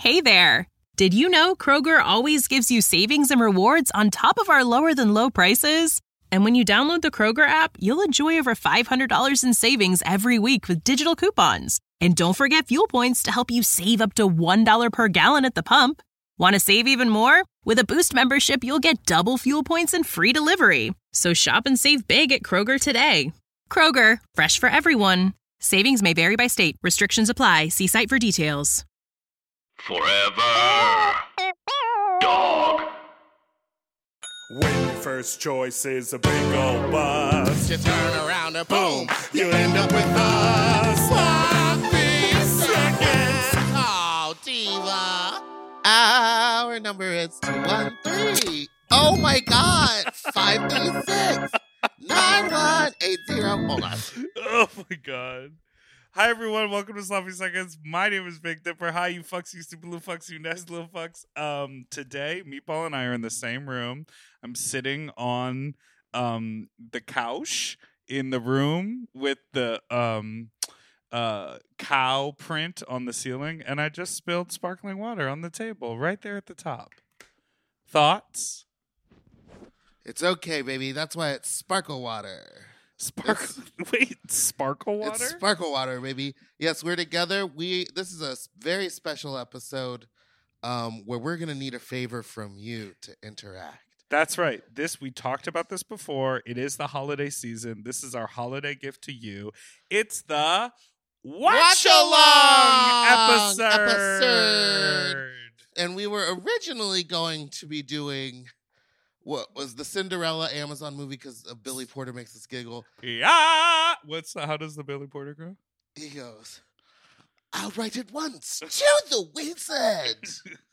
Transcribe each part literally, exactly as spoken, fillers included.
Hey there! Did you know Kroger always gives you savings and rewards on top of our lower-than-low prices? And when you download the Kroger app, you'll enjoy over five hundred dollars in savings every week with digital coupons. And don't forget fuel points to help you save up to one dollar per gallon at the pump. Want to save even more? With a Boost membership, you'll get double fuel points and free delivery. So shop and save big at Kroger today. Kroger, fresh for everyone. Savings may vary by state. Restrictions apply. See site for details. Forever Dog. When your first choice is a big old bus, you turn around and boom, you end up with us. Sloppy seconds. Oh, diva. Our number is two one three. Oh my God. five three six nine one eight zero. Hold on. Oh my God. Hi everyone, welcome to Sloppy Seconds. My name is Big Dipper. Hi you fucks, you stupid little fucks, you nasty little fucks. Um, today, Meatball and I are in the same room. I'm sitting on um the couch in the room with the um uh cow print on the ceiling, and I just spilled sparkling water on the table right there at the top. Thoughts? It's okay, baby. That's why it's sparkle water. Sparkle. Wait, sparkle water? It's sparkle water, baby. Yes, we're together. We this is a very special episode um, where we're gonna need a favor from you to interact. That's right. This we talked about this before. It is the holiday season. This is our holiday gift to you. It's the Watch Along episode. episode. And we were originally going to be doing what was the Cinderella Amazon movie because uh, Billy Porter makes us giggle. Yeah. What's how does the Billy Porter go? He goes, I'll write it once to the wizard.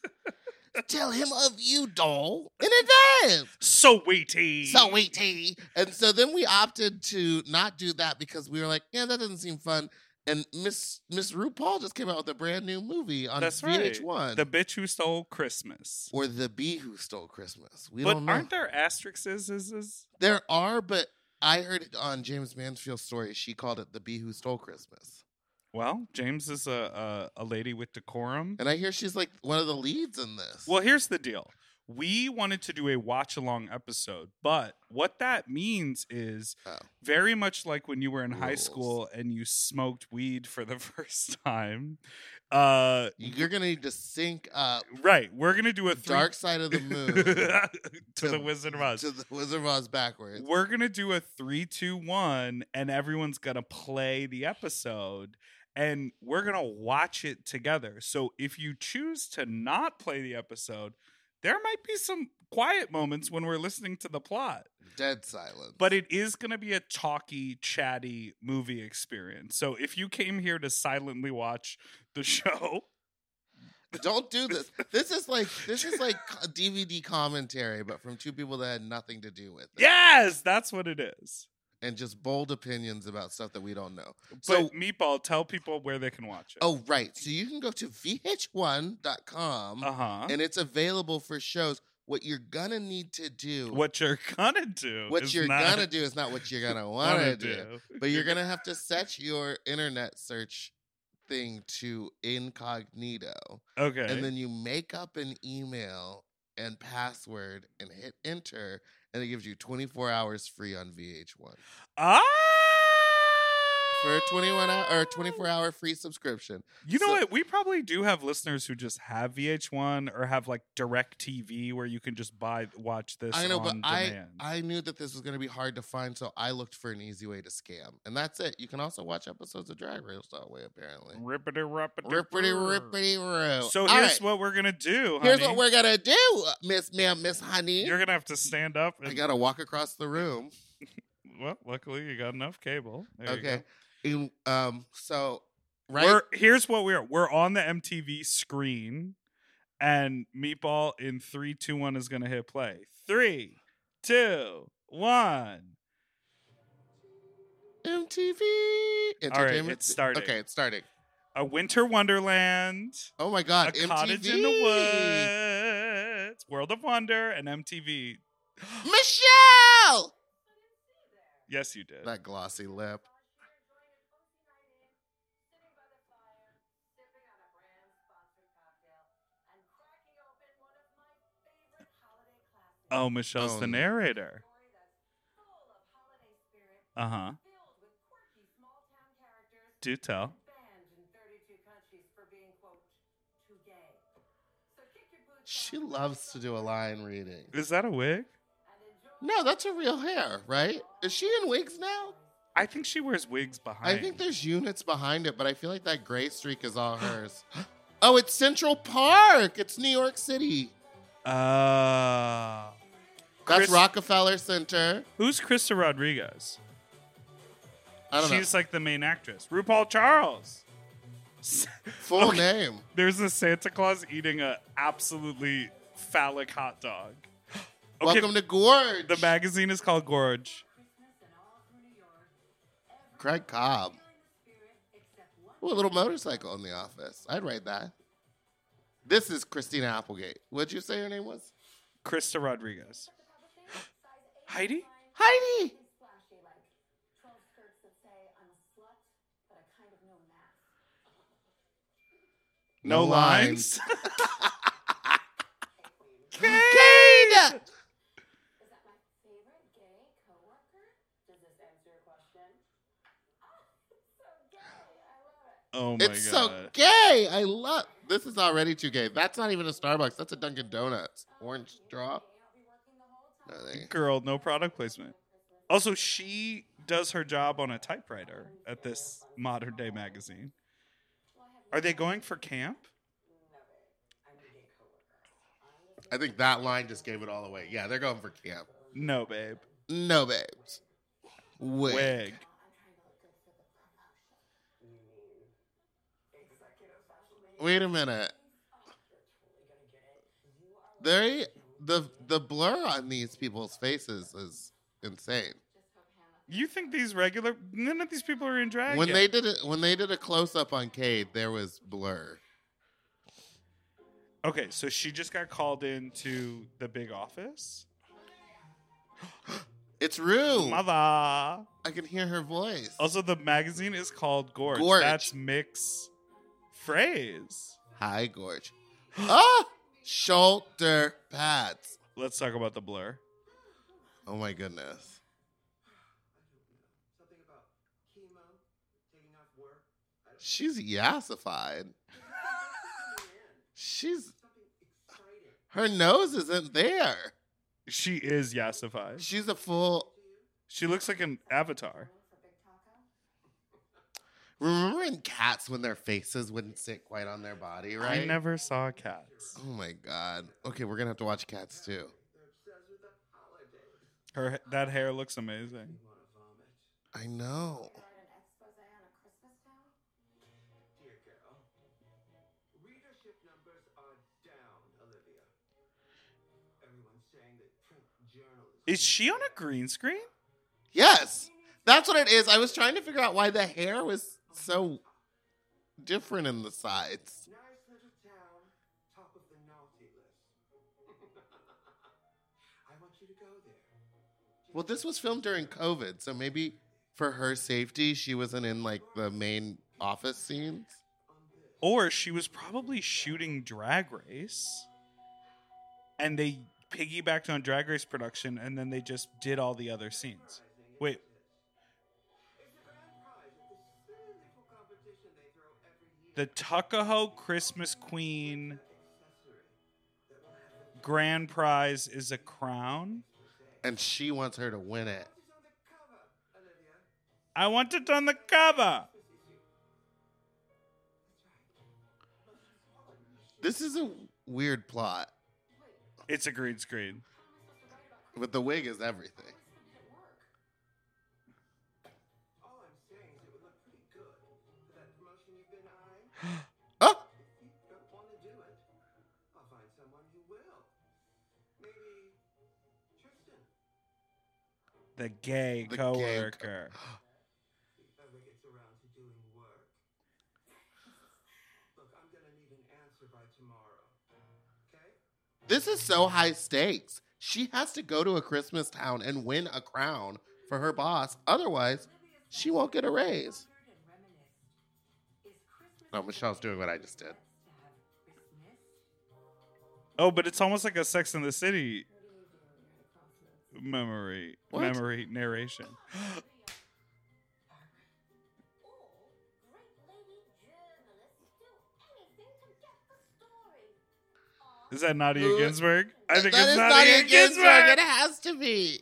Tell him of you, doll, in advance. So weighty. So weighty. And so then we opted to not do that because we were like, yeah, that doesn't seem fun. And Miss Miss RuPaul just came out with a brand new movie on That's V H one. Right. The Bitch Who Stole Christmas. Or The Bee Who Stole Christmas. We but don't know. Aren't there asterisks? Is, is... There are, but I heard it on James Mansfield's story. She called it The Bee Who Stole Christmas. Well, James is a, a, a lady with decorum. And I hear she's like one of the leads in this. Well, here's the deal. We wanted to do a watch-along episode, but what that means is oh. very much like when you were in Rules. high school and you smoked weed for the first time. Uh, You're going to need to sync up. Right. We're going to do a three- Dark Side of the Moon. to, to the Wizard of Oz. To the Wizard of Oz backwards. We're going to do a three, two, one, and everyone's going to play the episode. And we're going to watch it together. So if you choose to not play the episode, there might be some quiet moments when we're listening to the plot. Dead silence. But it is going to be a talky, chatty movie experience. So if you came here to silently watch the show... Don't do this. This is like this is like D V D commentary, but from two people that had nothing to do with it. Yes, that's what it is. And just bold opinions about stuff that we don't know. But so, Meatball, tell people where they can watch it. Oh, right. So you can go to V H one dot com, uh-huh. and it's available for shows. What you're going to need to do... What you're going to do What you're not... going to do is not what you're going to want to do. do. But you're going to have to set your internet search thing to incognito. Okay. And then you make up an email and password and hit enter, and it gives you twenty-four hours free on V H one. Ah! For a twenty-one hour or twenty-four hour free subscription. You know so, what? We probably do have listeners who just have V H one or have like direct T V where you can just buy watch this. I know, on but demand. I I knew that this was going to be hard to find, so I looked for an easy way to scam, and that's it. You can also watch episodes of Drag Race that way, apparently. Rippity rippity rippity rippity roo. So here's right. what we're gonna do. Here's honey. what we're gonna do, Miss Ma'am, Miss Honey. You're gonna have to stand up. And... I gotta walk across the room. Well, luckily you got enough cable. There okay. In, um. So, right. We're, here's what we're we're on the M T V screen, and Meatball in three, two, one is gonna hit play. Three, two, one. M T V. All right, it's starting. Okay, it's starting. A Winter Wonderland. Oh my God! A M T V. Cottage in the Woods. World of Wonder and M T V. Michelle. Yes, you did. That glossy lip. Oh, Michelle's Oh, the no. narrator. Uh huh. Do tell. She loves to do a line reading. Is that a wig? No, that's her real hair, right? Is she in wigs now? I think she wears wigs behind. I think there's units behind it, but I feel like that gray streak is all hers. Oh, it's Central Park. It's New York City. Uh, That's Chris- Rockefeller Center. who's Krista Rodriguez? I don't She's like the main actress. RuPaul Charles. know. Full Okay. name. There's a Santa Claus eating a absolutely phallic hot dog. Okay, Welcome to Gorge. the magazine is called Gorge. Craig Cobb. Ooh, a little motorcycle in the office. I'd ride that. This is Christina Applegate. What'd you say her name was? Krista Rodriguez. Heidi? Heidi. No, No lines. Cade. Oh my It's god. so gay. I love. This is already too gay. That's not even a Starbucks. That's a Dunkin' Donuts. Orange straw. No, they- Girl, no product placement. Also, she does her job on a typewriter at this modern day magazine. Are they going for camp? I think that line just gave it all away. Yeah, they're going for camp. No, babe. No, babes. Wait. Wig. Wait a minute. They the the blur on these people's faces is insane. You think these regular none of these people are in drag When yet. they did it, when they did a close up on Cade, there was blur. Okay, so she just got called into the big office. It's Rue. Mother. I can hear her voice. Also, the magazine is called Gorge. Gorge. That's Mick's phrase. Hi, Gorge. Ah, shoulder pads. Let's talk about the blur. Oh my goodness. She's yassified. She's her nose isn't there. She is yassified. She's a full. She looks like an avatar. Remember in cats when their faces wouldn't sit quite on their body, right? I never saw cats. Oh my god. Okay, we're gonna have to watch Cats too. Her that hair looks amazing. I know. Is she on a green screen? Yes, that's what it is. I was trying to figure out why the hair was so different in the sides. Nice little town, top of the naughty list. I want you to go there. Well, this was filmed during COVID, so maybe for her safety, she wasn't in like the main office scenes. Or she was probably shooting Drag Race. And they piggybacked on Drag Race production and then they just did all the other scenes. Wait, the Tuckahoe Christmas Queen grand prize is a crown. And she wants her to win it. I want it on the cover. This is a weird plot, It's a green screen. but the wig is everything. All I'm saying is it would look pretty good for that promotion you've been eyeing. Oh, If you don't want to do it, I'll find someone who will. Maybe Tristan. The gay The gay co- coworker. If he ever gets around to doing work. Look, I'm gonna need an answer by tomorrow. Okay? this is so high stakes. She has to go to a Christmas town and win a crown for her boss. Otherwise, she won't get a raise. Oh, Michelle's doing what I just did. Oh, but it's almost like a Sex in the City memory What? memory narration. Is that Nadia Who- Ginsburg? I think That it's is Nadia, Nadia Ginsburg. Ginsburg. It has to be.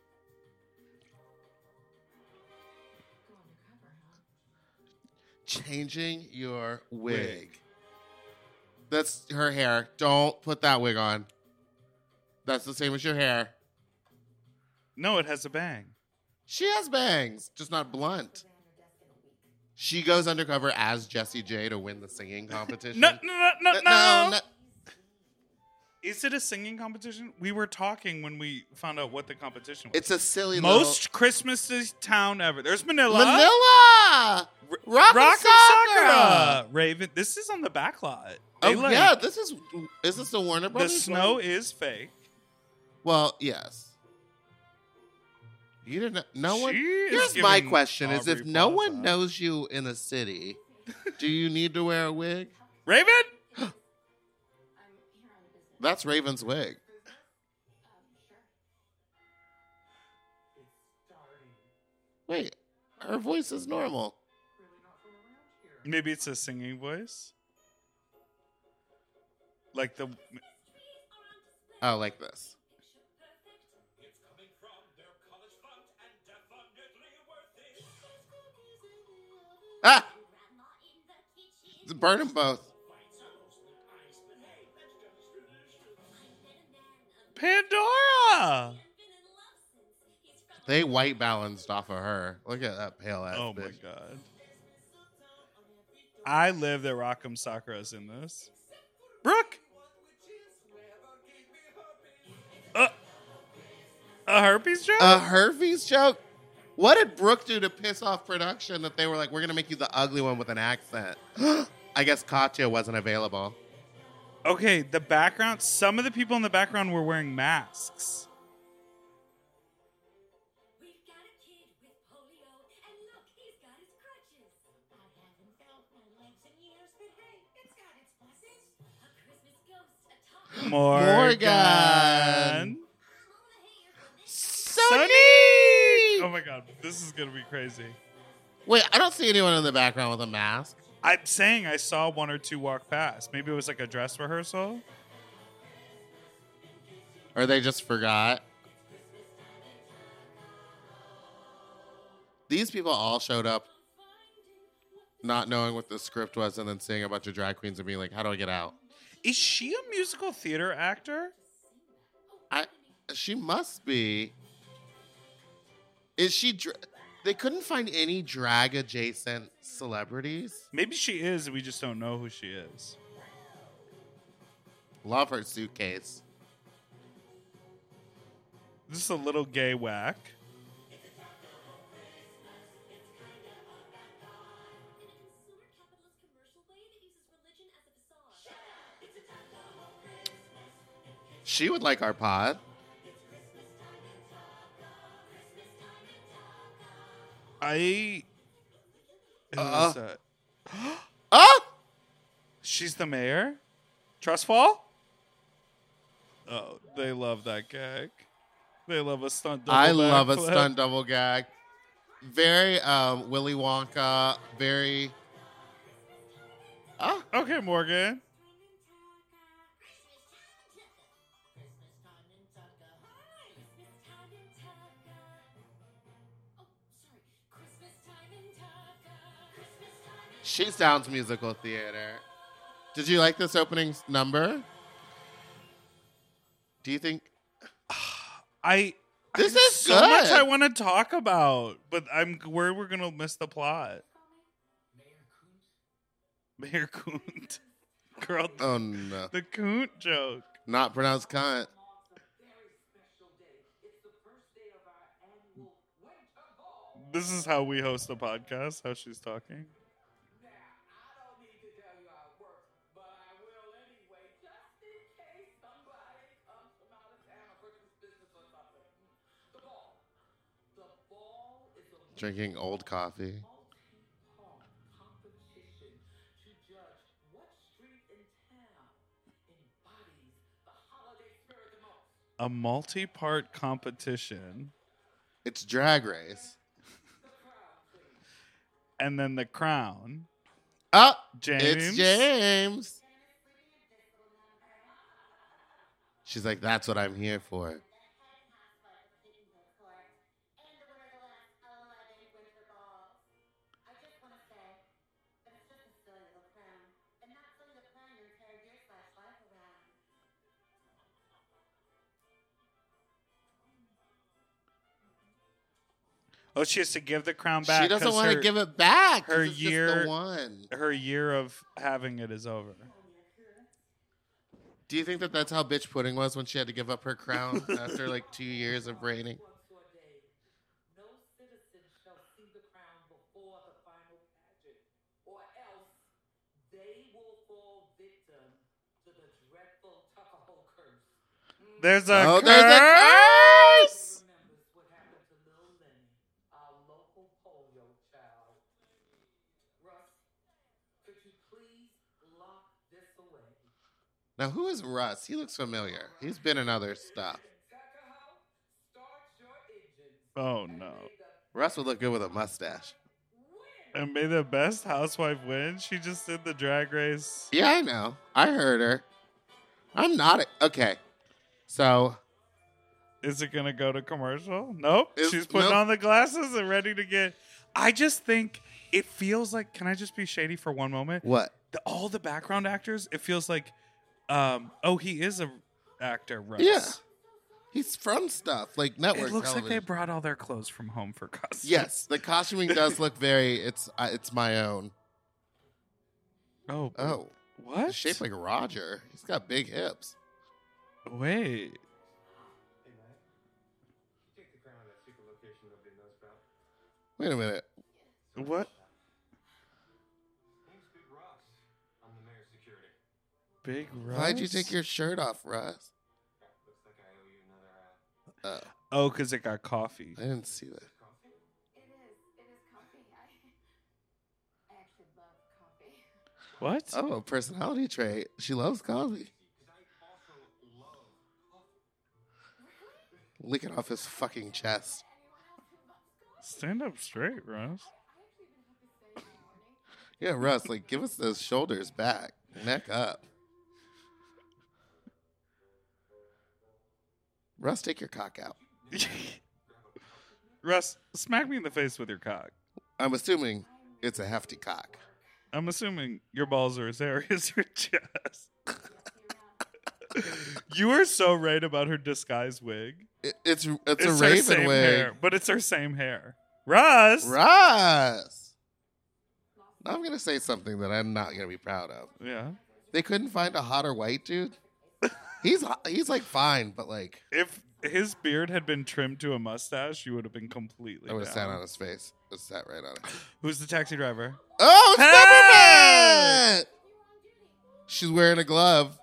Changing your wig. Wig. That's her hair. Don't put that wig on. That's the same as your hair. No, it has a bang. She has bangs, just not blunt. She goes undercover as Jessie J to win the singing competition. No, no, no, no, Uh, no. no. Is it a singing competition? We were talking when we found out what the competition was. It's a silly Most Christmas town ever. There's Manila. little... Manila! Rock, Rock and Sakura! Sakura. Raven. This is on the back lot. Oh, They like- yeah, this is... Is this the Warner The Brothers snow one? is fake. Well, yes. You didn't... No She one... is Here's my giving question, is if Aubrey no Plaza. one knows you in a city, do you need to wear a wig? Raven? That's Raven's wig. Wait, her voice is normal. Maybe it's a singing voice. Like the. Oh, like this. Ah! Burn them both. Pandora! They white balanced off of her. Look at that pale ass Oh my bitch. god. I live that Rock'em Sakura's in this. Brooke! Uh, a herpes joke? A herpes joke? What did Brooke do to piss off production that they were like, we're going to make you the ugly one with an accent? I guess Katya wasn't available. Okay, the background, some of the people in the background were wearing masks. We've got a kid with polio, and look, he's got his crutches. I haven't felt my legs in years, but hey, it's got its pluses. A Christmas ghost, a top. Morgan. Morgan. Sunny! Oh my god, this is gonna be crazy. Wait, I don't see anyone in the background with a mask. I'm saying I saw one or two walk past. Maybe it was like a dress rehearsal. Or they just forgot. These people all showed up not knowing what the script was and then seeing a bunch of drag queens and being like, how do I get out? Is she a musical theater actor? I She must be. Is she... Dra- they couldn't find any drag-adjacent celebrities. Maybe she is, and we just don't know who she is. Love her suitcase. This is a little gay whack. She would like our pod. I. Who Uh. is that? Oh! She's the mayor? Trust fall? Oh, they love that gag. They love a stunt double I love a backflip. stunt double gag. Very um, Willy Wonka. Very. Oh, Okay, Morgan. she sounds musical theater. Did you like this opening s- number? Do you think I. This I have is so much good. I want to talk about, but I'm worried we're gonna miss the plot. Mayor Kunt. Girl, Oh no, the Kunt joke. not pronounced cunt. This is how we host the podcast, how she's talking. Drinking old coffee. A multi-part competition. It's Drag Race. And then the crown. Oh, James. it's James. She's like, that's what I'm here for. Oh, she has to give the crown back. She doesn't 'cause want to her- give it back. 'cause her it's just year- the one. Her year of having it is over. Do you think that that's how bitch pudding was when she had to give up her crown after like two years of reigning? No citizen shall see the crown before the final pageant, or else they will fall victim to the dreadful Tuckahoe curse. There's a Oh, curse. there's a curse! Remembers what happened to Lil Lenny, our local polio child. Russ, could you please lock this away? Now, who is Russ? He looks familiar. He's been in other stuff. Tuckahoe, start your engines. Oh no. Russ would look good with a mustache. And may the best housewife win. She just did the Drag Race. Yeah, I know. I heard her. I'm not. A- okay. So, Is it gonna go to commercial? Nope. Is- She's putting nope. on the glasses and ready to get. I just think it feels like. Can I just be shady for one moment? what? The, all the background actors. It feels like. Um. Oh, he is a actor. Russ. Yeah. He's from stuff like network It looks like they television. brought all their clothes from home for costumes. Yes, the costuming does look very. It's uh, it's my own. Oh. Oh, What? he's shaped like Roger. He's got big hips. Wait. Hey, Mike. You take the crown at that secret location nobody knows about. Wait a minute. What? Name's Big Ross. I'm the mayor's security. Big Russ? Why'd you take your shirt off, Russ? Looks like I owe you another uh, Uh, Oh, because it got coffee. I didn't see that. coffee. It is. It is coffee. I, I actually love coffee. What? Oh, a personality trait. She loves coffee. Because I also love coffee. Licking off his fucking chest. Stand up straight, Russ. Yeah, Russ, like, give us those shoulders back. Neck up. Russ, take your cock out. Russ, smack me in the face with your cock. I'm assuming it's a hefty cock. I'm assuming your balls are as hairy as your chest. You are so right about her disguise wig. It, it's it's, It's a her raven same wig. hair, but it's her same hair. Russ! Russ! Now I'm going to say something that I'm not going to be proud of. Yeah. They couldn't find a hotter white dude? He's he's like fine, but like If his beard had been trimmed to a mustache, you would have been completely I would have sat down. on his face. I would have sat right on it. Who's the taxi driver? Oh, it's Hey! Peppermint! She's wearing a glove.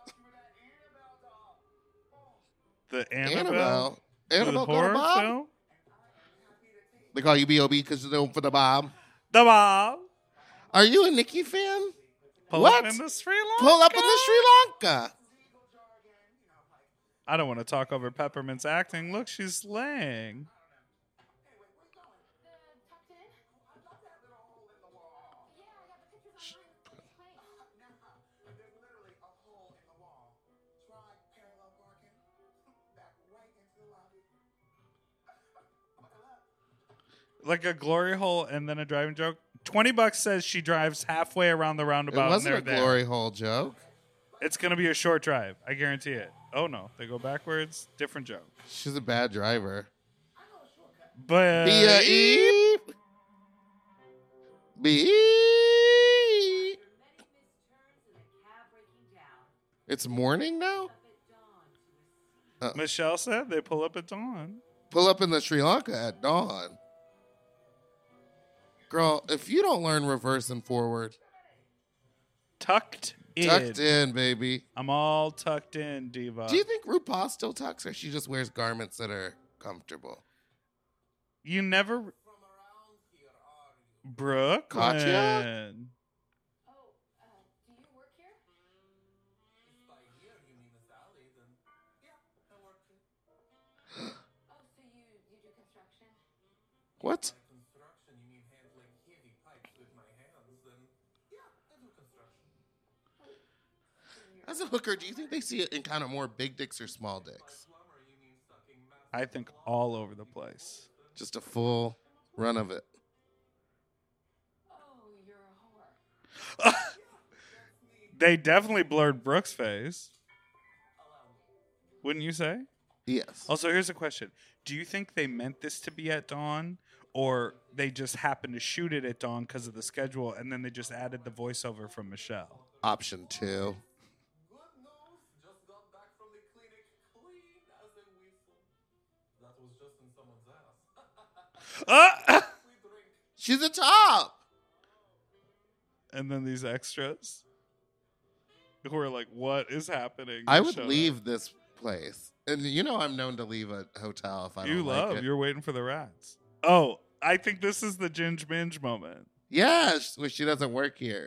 The Annabelle? Annabelle. The Annabelle got a horror bomb? film? They call you B O B because you're known for the bomb. The Bob. Are you a Nicki fan? Pull What? up in the Sri Lanka. Pull up in the Sri Lanka. I don't want to talk over Peppermint's acting. Look, she's slaying. There's literally a hole in the wall. Try parallel parking. Back right into the lobby. Buckle up. Like a glory hole and then a driving joke. twenty bucks says she drives halfway around the It roundabout and wasn't they're a there. glory hole joke. It's going to be a short drive. I guarantee it. Oh, no. They go backwards. Different joke. She's a bad driver. But B A E. B E. It's morning now? Michelle said they pull up at dawn. Pull up in the Sri Lanka at dawn. Girl, if you don't learn reverse and forward, Tucked in. tucked in, baby. I'm all tucked in, diva. Do you think RuPaul still tucks or she just wears garments that are comfortable? You never... Brooklyn. Katya? Oh, uh, do you work here? If by here you mean Miss Alley, then yeah, I work here. What? Construction, you mean handling heavy pipes with my hands, then yeah, I do construction. As a hooker, do you think they see it encounter more big dicks or small dicks? Plumber, you mean sucking massive I think all over the place. Just a full run of it. Oh, you're a whore. They definitely blurred Brooke's face. Wouldn't you say? Yes. Also, here's a question. Do you think they meant this to be at dawn, or they just happened to shoot it at dawn because of the schedule, and then they just added the voiceover from Michelle? Option two. Good news, just got back from the clinic clean as a whistle. That was just in someone's ass. Ah! We drink. She's a top. And then these extras who are like, what is happening? I would Shut leave up. this place. And you know I'm known to leave a hotel if I You don't love. like it. You're waiting for the rats. Oh, I think this is the Ginge Binge moment. Yeah, sh- well, she doesn't work here.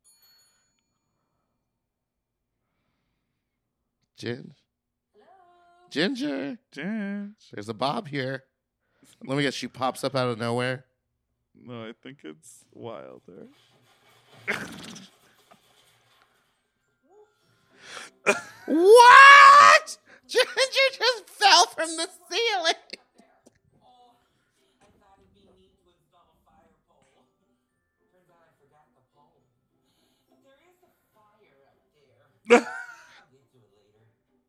Gin? Ginger? Ginge. There's a Bob here. Let me guess, she pops up out of nowhere. No, I think it's Wilder. What? Ginger just fell from the ceiling. Oh, I thought it'd be neat to install a fire pole. Turns out I forgot the pole. But there is a fire up there. I'll get to it later.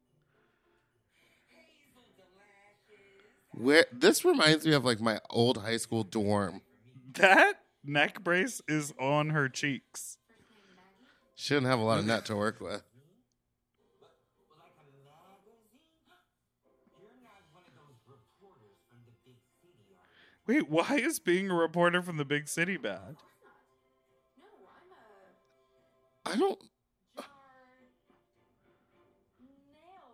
Hazel Delashes. Where this reminds me of like my old high school dorm. That neck brace is on her cheeks. She didn't have a lot of net to work with. Like a magazine? You're not one of those reporters from the big city, are you? Wait, why is being a reporter from the big city bad? No, I'm a I don't. jar nail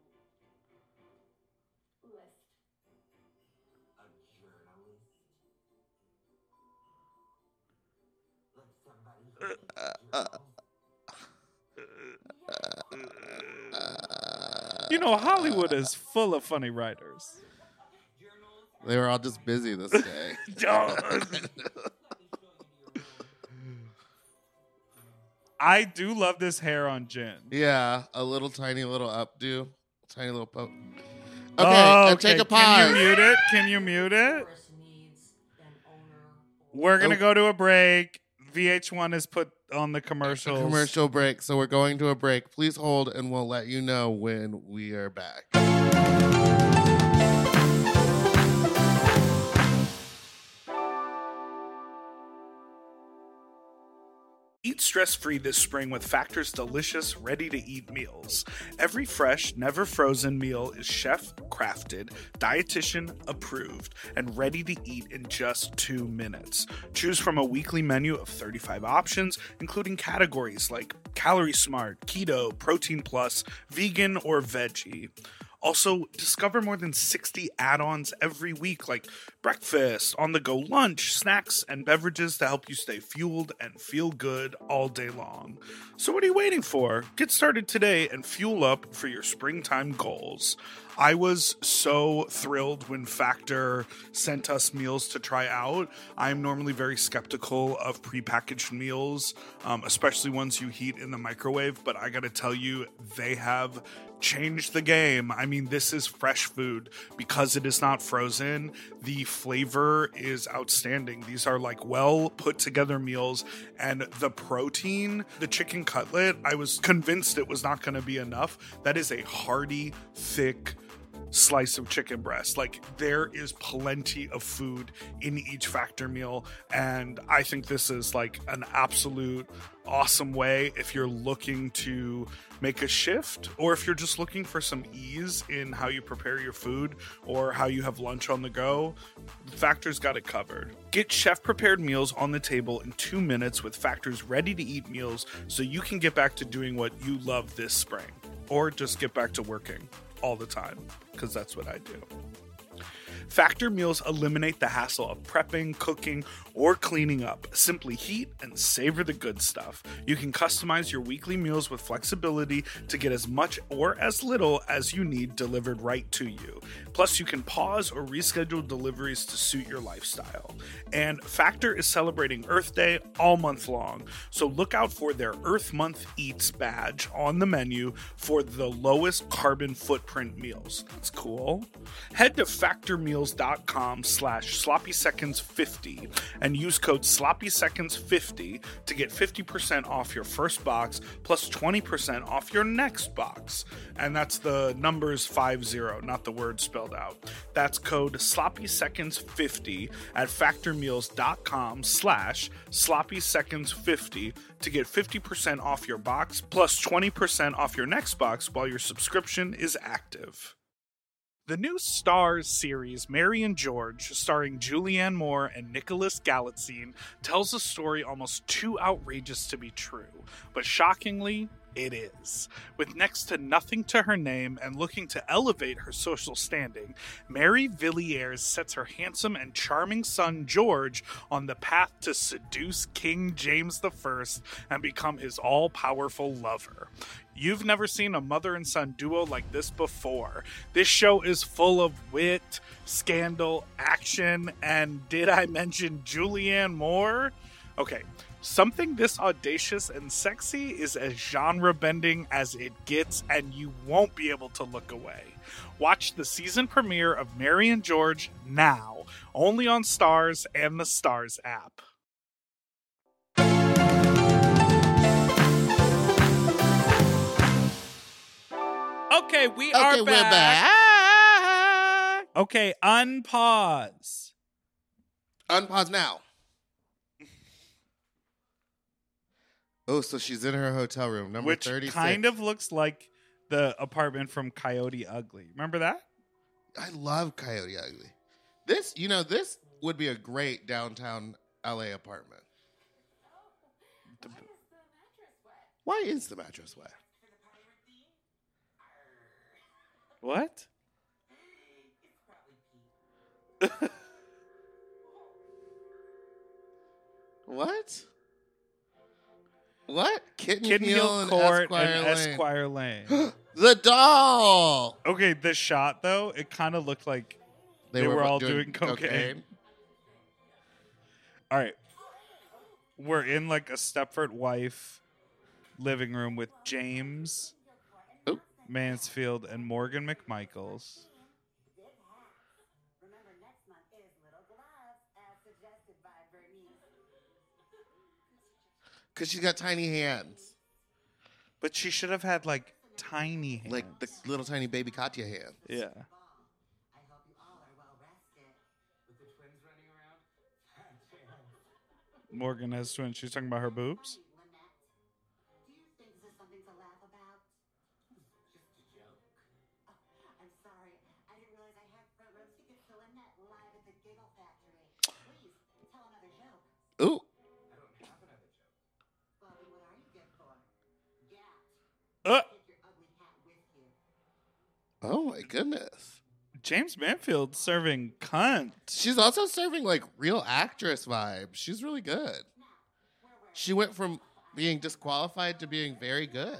list. A journalist? Like somebody who makes journals? You know, Hollywood is full of funny writers. They were all just busy this day. I do love this hair on Jen. Yeah, a little tiny little updo, tiny little poke. Okay, Oh, and take a Can pause. you mute it? Can you mute it? Forest needs an owner. We're gonna Oh. go to a break. V H one is put on the commercials. Commercial break. So we're going to a break. Please hold, and we'll let you know when we are back. Eat stress-free this spring with Factor's delicious, ready-to-eat meals. Every fresh, never frozen meal is chef-crafted, dietitian-approved, and ready to eat in just two minutes. Choose from a weekly menu of thirty-five options, including categories like Calorie Smart, Keto, Protein Plus, Vegan, or Veggie. Also, discover more than sixty add-ons every week, like breakfast, on-the-go lunch, snacks, and beverages to help you stay fueled and feel good all day long. So what are you waiting for? Get started today and fuel up for your springtime goals. I was so thrilled when Factor sent us meals to try out. I'm normally very skeptical of prepackaged meals, um, especially ones you heat in the microwave, but I gotta tell you, they have changed the game. I mean, this is fresh food because it is not frozen. The flavor is outstanding. These are like well put together meals, and the protein, the chicken cutlet, I was convinced it was not going to be enough. That is a hearty, thick slice of chicken breast. Like, there is plenty of food in each Factor meal, and I think this is like an absolute awesome way if you're looking to make a shift, or if you're just looking for some ease in how you prepare your food or how you have lunch on the go. Factor's got it covered. Get chef prepared meals on the table in two minutes with Factor's ready to eat meals, so you can get back to doing what you love this spring, or just get back to working all the time, because that's what I do. Factor meals eliminate the hassle of prepping, cooking, or cleaning up. Simply heat and savor the good stuff. You can customize your weekly meals with flexibility to get as much or as little as you need delivered right to you. Plus, you can pause or reschedule deliveries to suit your lifestyle. And Factor is celebrating Earth Day all month long, so look out for their Earth Month Eats badge on the menu for the lowest carbon footprint meals. That's cool. Head to factormeals.com slash sloppy seconds 50 and use code sloppy seconds 50 to get fifty percent off your first box plus twenty percent off your next box. And that's the numbers five zero, not the word spelled out. That's code sloppy seconds 50 at factormeals.com slash sloppy seconds 50 to get fifty percent off your box plus twenty percent off your next box while your subscription is active. The new Stars series, Mary and George, starring Julianne Moore and Nicholas Galitzine, tells a story almost too outrageous to be true, but shockingly, it is. With next to nothing to her name and looking to elevate her social standing, Mary Villiers sets her handsome and charming son George on the path to seduce King James the First and become his all-powerful lover. You've never seen a mother and son duo like this before. This show is full of wit, scandal, action, and did I mention Julianne Moore? Okay, something this audacious and sexy is as genre-bending as it gets, and you won't be able to look away. Watch the season premiere of Mary and George now, only on Stars and the Stars app. Okay, we Okay, are we're back. back. Okay, unpause. Unpause now. Oh, so she's in her hotel room, number Which thirty-six. kind of looks like the apartment from Coyote Ugly. Remember that? I love Coyote Ugly. This, you know, this would be a great downtown L A apartment. Why is the mattress wet? What? What? What? Kitten, Kitten Hill, Hill and Court Esquire and Lane. Esquire Lane. The doll. Okay, the shot though, it kind of looked like they, were, all doing, cocaine. All right, we're in like a Stepford wife living room with James Oop. Mansfield and Morgan McMichaels. Remember, next month is Little Gloves, as suggested by Bernice. Because she's got tiny hands. But she should have had like tiny hands. Like the little tiny baby Katya hands. Yeah. I hope you all are well rested. With the twins running around? Morgan has twins. She's talking about her boobs. Lynette, do you think this is something to laugh about? Just a joke. Oh, I'm sorry. I didn't realize I had front row tickets to Lynette live at the Giggle Factory. Please, tell another joke. Ooh. I don't have another joke. Well, then what are you good for? Gat. Uh, Take your ugly hat with you. Oh my goodness. James Manfield serving cunt. She's also serving like real actress vibes. She's really good. She went from being disqualified to being very good.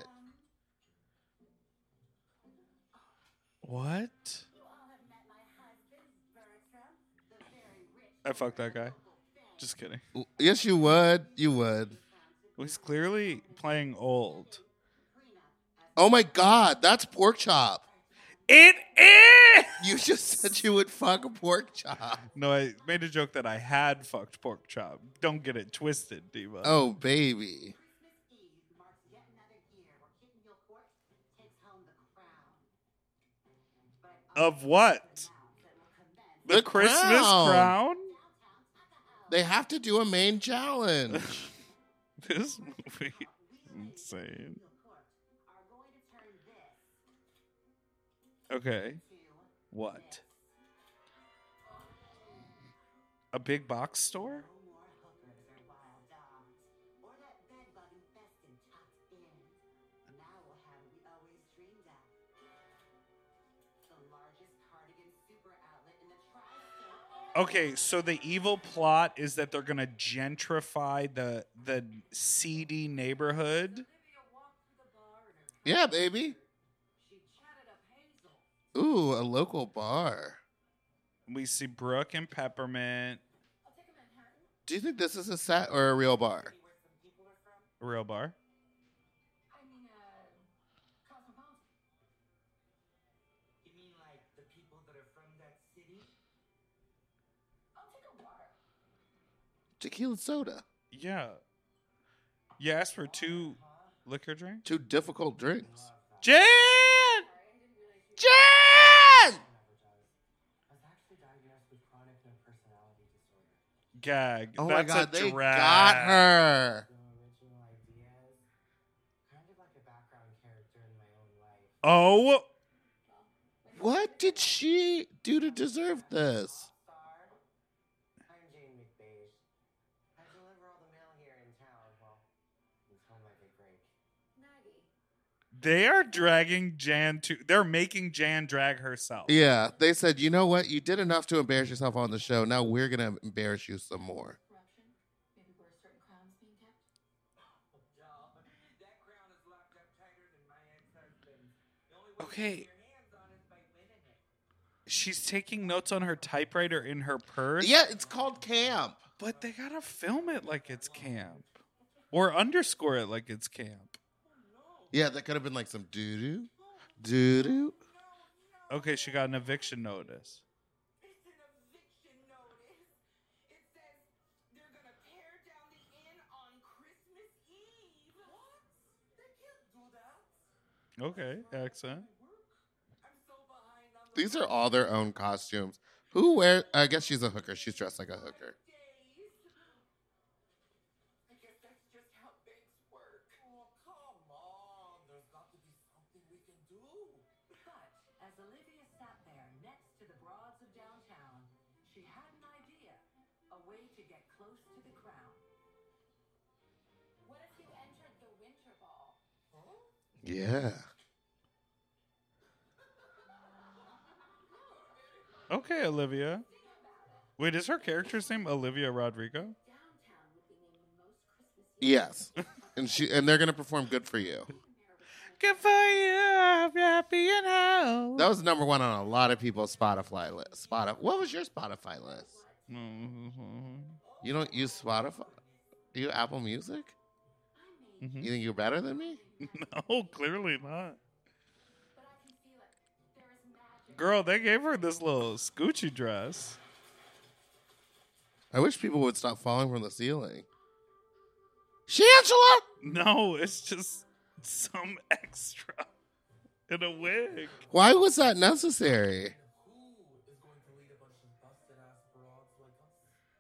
What? You all have met my husband, Bertram, the very rich. I fucked that guy. Just kidding. Yes, you would. You would. He's clearly playing old. Oh my God, that's pork chop. It is! You just said you would fuck a pork chop. No, I made a joke that I had fucked pork chop. Don't get it twisted, Diva. Oh, baby. Christmas Eve marks yet another year where Kitten Hill Court takes home the crown. But Of what? that will commence The, The Christmas crown. crown? downtown Tuckahoe. They have to do a main challenge. This movie is insane. Hill Court are going to turn this Okay. to What? A big box store? no more hookers or wild dogs, or that bed bug infested tucked in. Now we'll have what we always dreamed of. The largest cardigan super outlet in the tri-state Okay, so the evil plot is that they're gonna gentrify the the seedy neighborhood. Olivia walked through the bar in her Yeah, baby. She chatted up Hazel. Ooh, a local bar. We see Brooke and Peppermint, I'll take a Manhattan. Do you think this is a set or a real bar? Where some people are from. a real bar. I mean, uh, cosmopolitan. You mean like the people that are from that city? I'll take a water. Tequila soda. Yeah. You asked for two liquor drinks? Two difficult drinks. Jan! Sorry, I didn't realize you. Jan! I was actually diagnosed with chronic no personality disorder. Gag. Oh That's my god, a they drag. got her. The original ideas, kind of like a background character in my own life. Oh, What did she do to deserve this? Star, I'm Jane McBeige. I deliver all the mail here in town. Well, until my big break. Maggie. they are dragging Jan to. They're making Jan drag herself. Yeah, they said, you know what? You did enough to embarrass yourself on the show. Now we're going to embarrass you some more. Corruption. Maybe where certain crowns being kept. Y'all, that crown is locked up tighter than my ex-husband. The only way Okay. to get your hands on it is by winning it. She's taking notes on her typewriter in her purse. Yeah, it's called camp. But they gotta film it like it's camp. Or underscore it like it's camp. Yeah, that could have been like some doo-doo. Doo-doo. Okay, she got an eviction notice. It's an eviction notice. It says they're gonna tear down the inn on Christmas Eve. What? They can't do that. Okay, accent. I'm so behind on the These are all their own costumes. Who wear? I guess she's a hooker. She's dressed like a hooker. days. I guess that's just how banks work. Oh, come on. There's got to be something we can do. But as Olivia sat there next to the broads of downtown, she had an idea, a way to get close to the crown. What if you entered the winter ball? Yeah. Okay, Olivia. Wait, is her character's name Olivia Rodrigo? Downtown would be named the most Christmas. Yes. And she and they're gonna perform "Good for You." Good for you, I'm happy in hell. That was number one on a lot of people's Spotify list. Spotify. What was your Spotify list? You don't use Spotify? You Apple Music? Mhm. You think you're better than me? No, clearly not. But I can feel it. There is magic. Girl, they gave her this little Scoochie dress. I wish people would stop falling from the ceiling. Shangela! No, it's just some extra in a wig. Why was that necessary? Who is going to lead a bunch of busted ass broads like us?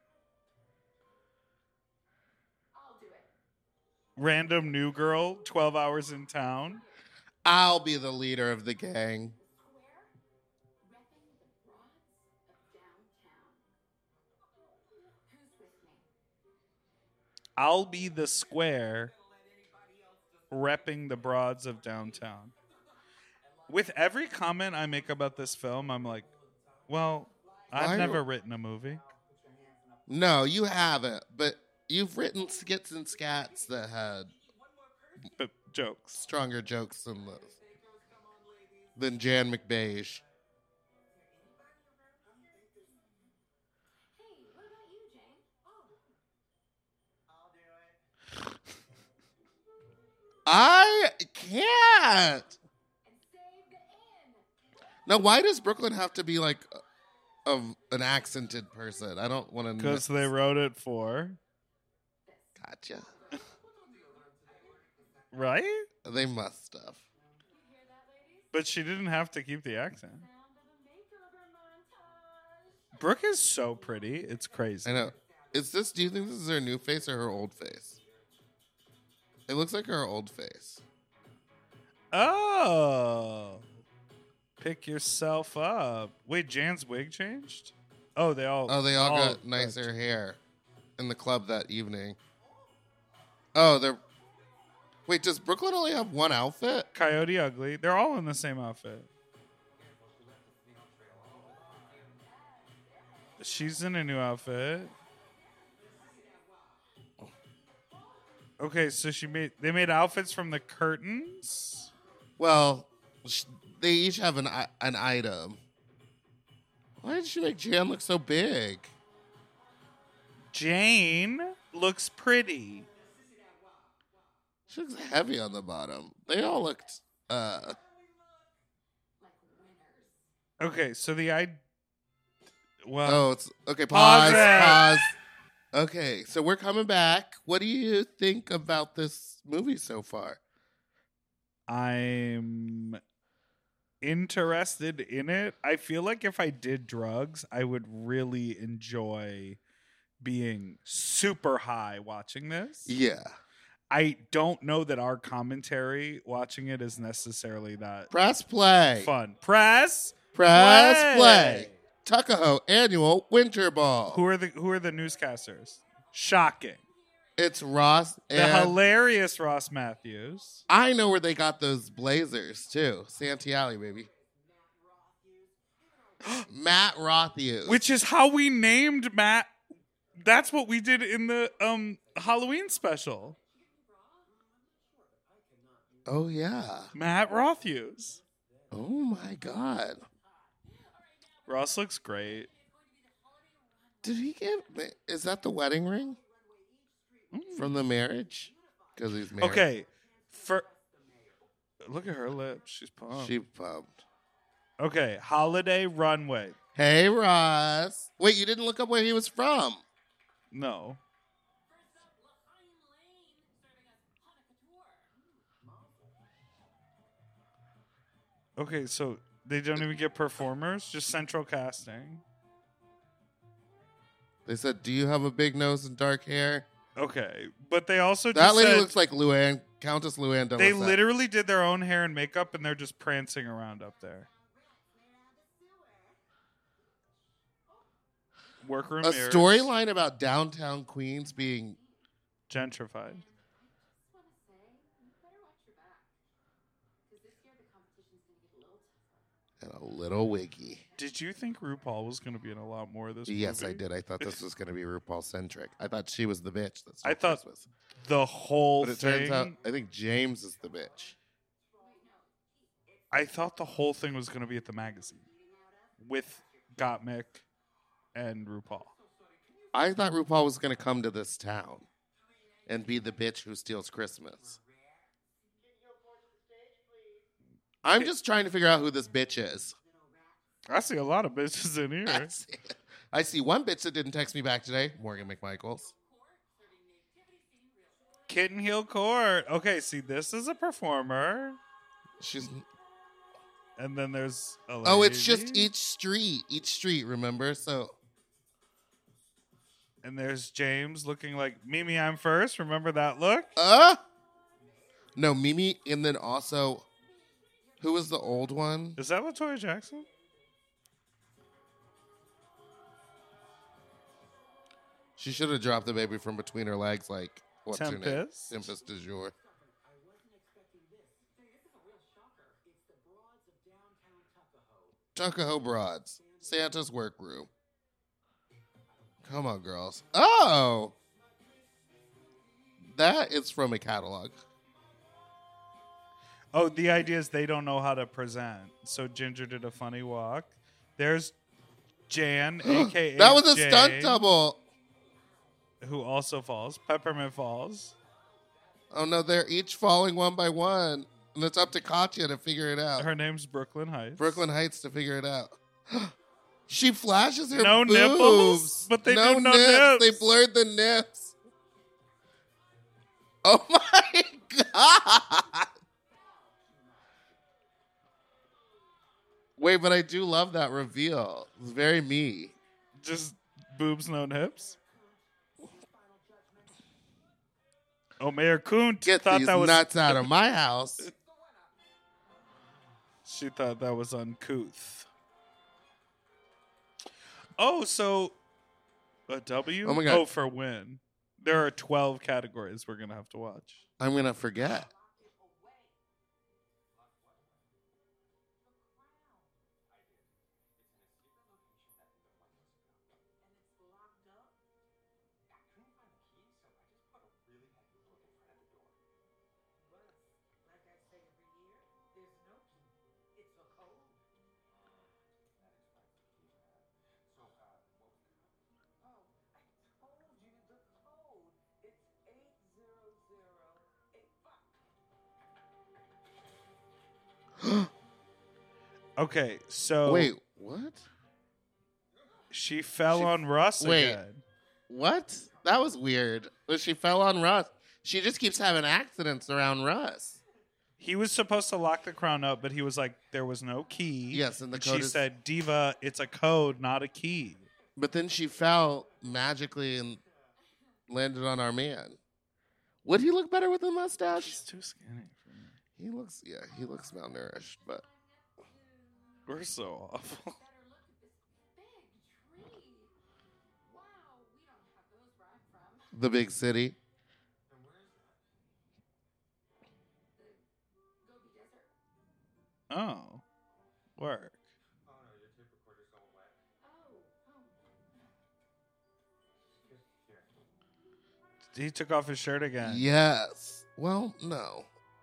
I'll do it. Random new girl, twelve hours in town. I'll be the leader of the gang. Square, repping the broads of downtown. Who's with me? I'll be the square repping the broads of downtown. With every comment I make about this film, I'm like, well, I've Why never do- written a movie. No, you haven't. But you've written skits and scats that had But jokes. stronger jokes than this. Than Jan McBeige. Hey, what about you, Jane? I'll do it. I can't. And save the inn. Now, why does Brooklyn have to be like a, a- an accented person? I don't want to. Because they wrote it for, Gotcha. right? They must have. You hear that, ladies? But she didn't have to keep the accent. Sound of a makeover montage. Brooke is so pretty. It's crazy. I know. Is this? Do you think this is her new face or her old face? It looks like her old face. Oh. Pick yourself up. Wait, Jan's wig changed? Oh, they all. Oh, they all got nicer hair in the club that evening. Oh, they're. Wait, does Brooklyn only have one outfit? Coyote Ugly. They're all in the same outfit. She's in a new outfit. Okay, so she made they made outfits from the curtains. Well, sh- they each have an i- an item. Why did she make Jan look so big? Jane looks pretty. She looks heavy on the bottom. They all looked. Uh, Okay, so the I. Well, oh, it's okay. Pause Pause. it. Pause. Okay, so we're coming back. What do you think about this movie so far? I'm interested in it. I feel like if I did drugs, I would really enjoy being super high watching this. Yeah. I don't know that our commentary watching it is necessarily that Press play. fun. Press. Press play. play. Tuckahoe Annual Winter Ball. Who are the Who are the newscasters? Shocking. It's Ross The and hilarious Ross Matthews. I know where they got those blazers too. Santee Alley, baby. Matt Rothuse. Which is how we named Matt. That's what we did in the um Halloween special. Oh yeah. Matt Rothuse. Oh my God. Ross looks great. Did he give? Is that the wedding ring from the marriage? Because he's married. Okay. For look at her lips. She's pumped. She pumped. Okay, Holiday Runway. Hey Ross. Wait, you didn't look up where he was from? No. Okay, so they don't even get performers, just central casting. They said, "Do you have a big nose and dark hair?" Okay, but they also That just lady said looks like Luann, Countess Luann. de they Lesseps. literally did their own hair and makeup, and they're just prancing around up there. Workroom a mirrors, storyline about downtown Queens being gentrified. and a little wiggy. Did you think RuPaul was going to be in a lot more of this? Yes, I movie? did. I thought this was going to be RuPaul centric. I thought she was the bitch. That's I thought was. the whole But it thing. turns out I think James is the bitch. I thought the whole thing was going to be at the magazine with Gottmik and RuPaul. I thought RuPaul was going to come to this town and be the bitch who steals Christmas. I'm just trying to figure out who this bitch is. I see a lot of bitches in I here. see, I see one bitch that didn't text me back today, Morgan McMichaels. Kitten Heel Court. Okay, see, this is a performer. She's And then there's a oh, it's just lady. each street, each street. Remember? So And there's James looking like Mimi, I'm first. Remember that look? uh no Mimi, and then also who was the old one? Is that LaToya Jackson? She should have dropped the baby from between her legs, like what's her name? Tempest? Tempest du jour. Tuckahoe Broads, Santa's workroom. Come on, girls. Oh, that is from a catalog. Oh, the idea is they don't know how to present. So Ginger did a funny walk. There's Jan, a k a. That was a Jane, stunt double. who also falls. Peppermint falls. Oh no, they're each falling one by one, and it's up to Katya to figure it out. Her name's Brooklyn Heights. Brooklyn Heights to figure it out. She flashes her No boobs. nipples? But they no do no nips. nips. They blurred the nips. Oh my god! Wait, but I do love that reveal. It's very me. Just boobs, no nips. Oh, Mayor Kuhn Get thought these that was nuts out of my house. She thought that was uncouth. Oh, so a W? Oh my God. Oh, for win. There are twelve categories we're gonna have to watch. I'm gonna forget. Okay, so Wait, what? she fell She- on Russ wait. again. What? That was weird. But she fell on Russ. She just keeps having accidents around Russ. He was supposed to lock the crown up, but he was like, there was no key. Yes, and the and code she is- said, Diva, it's a code, not a key. But then she fell magically and landed on our man. Would he look better with a He's mustache? too skinny for me. He looks, yeah, he looks malnourished, but We're so awful. the big city. Oh, work. He took off his shirt again. Yes. Well, no.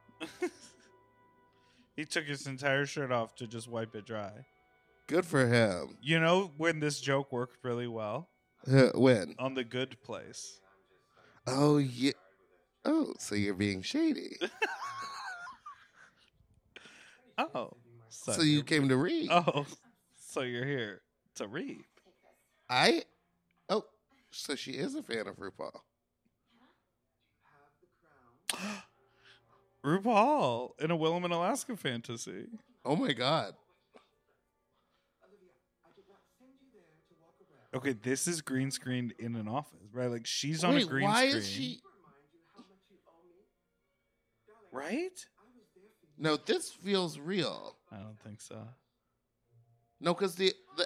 He took his entire shirt off to just wipe it dry. Good for him. You know when this joke worked really well? Uh, When? On The Good Place. Oh, yeah. Oh, so you're being shady. Oh. So you came to read. Oh. So you're here to read. I. Oh, so she is a fan of RuPaul. RuPaul in a Willem and Alaska fantasy. Oh my God. Okay, this is green screened in an office, right? Like she's on Wait, a green why screen. is she? Right? No, this feels real. I don't think so. No, because the, the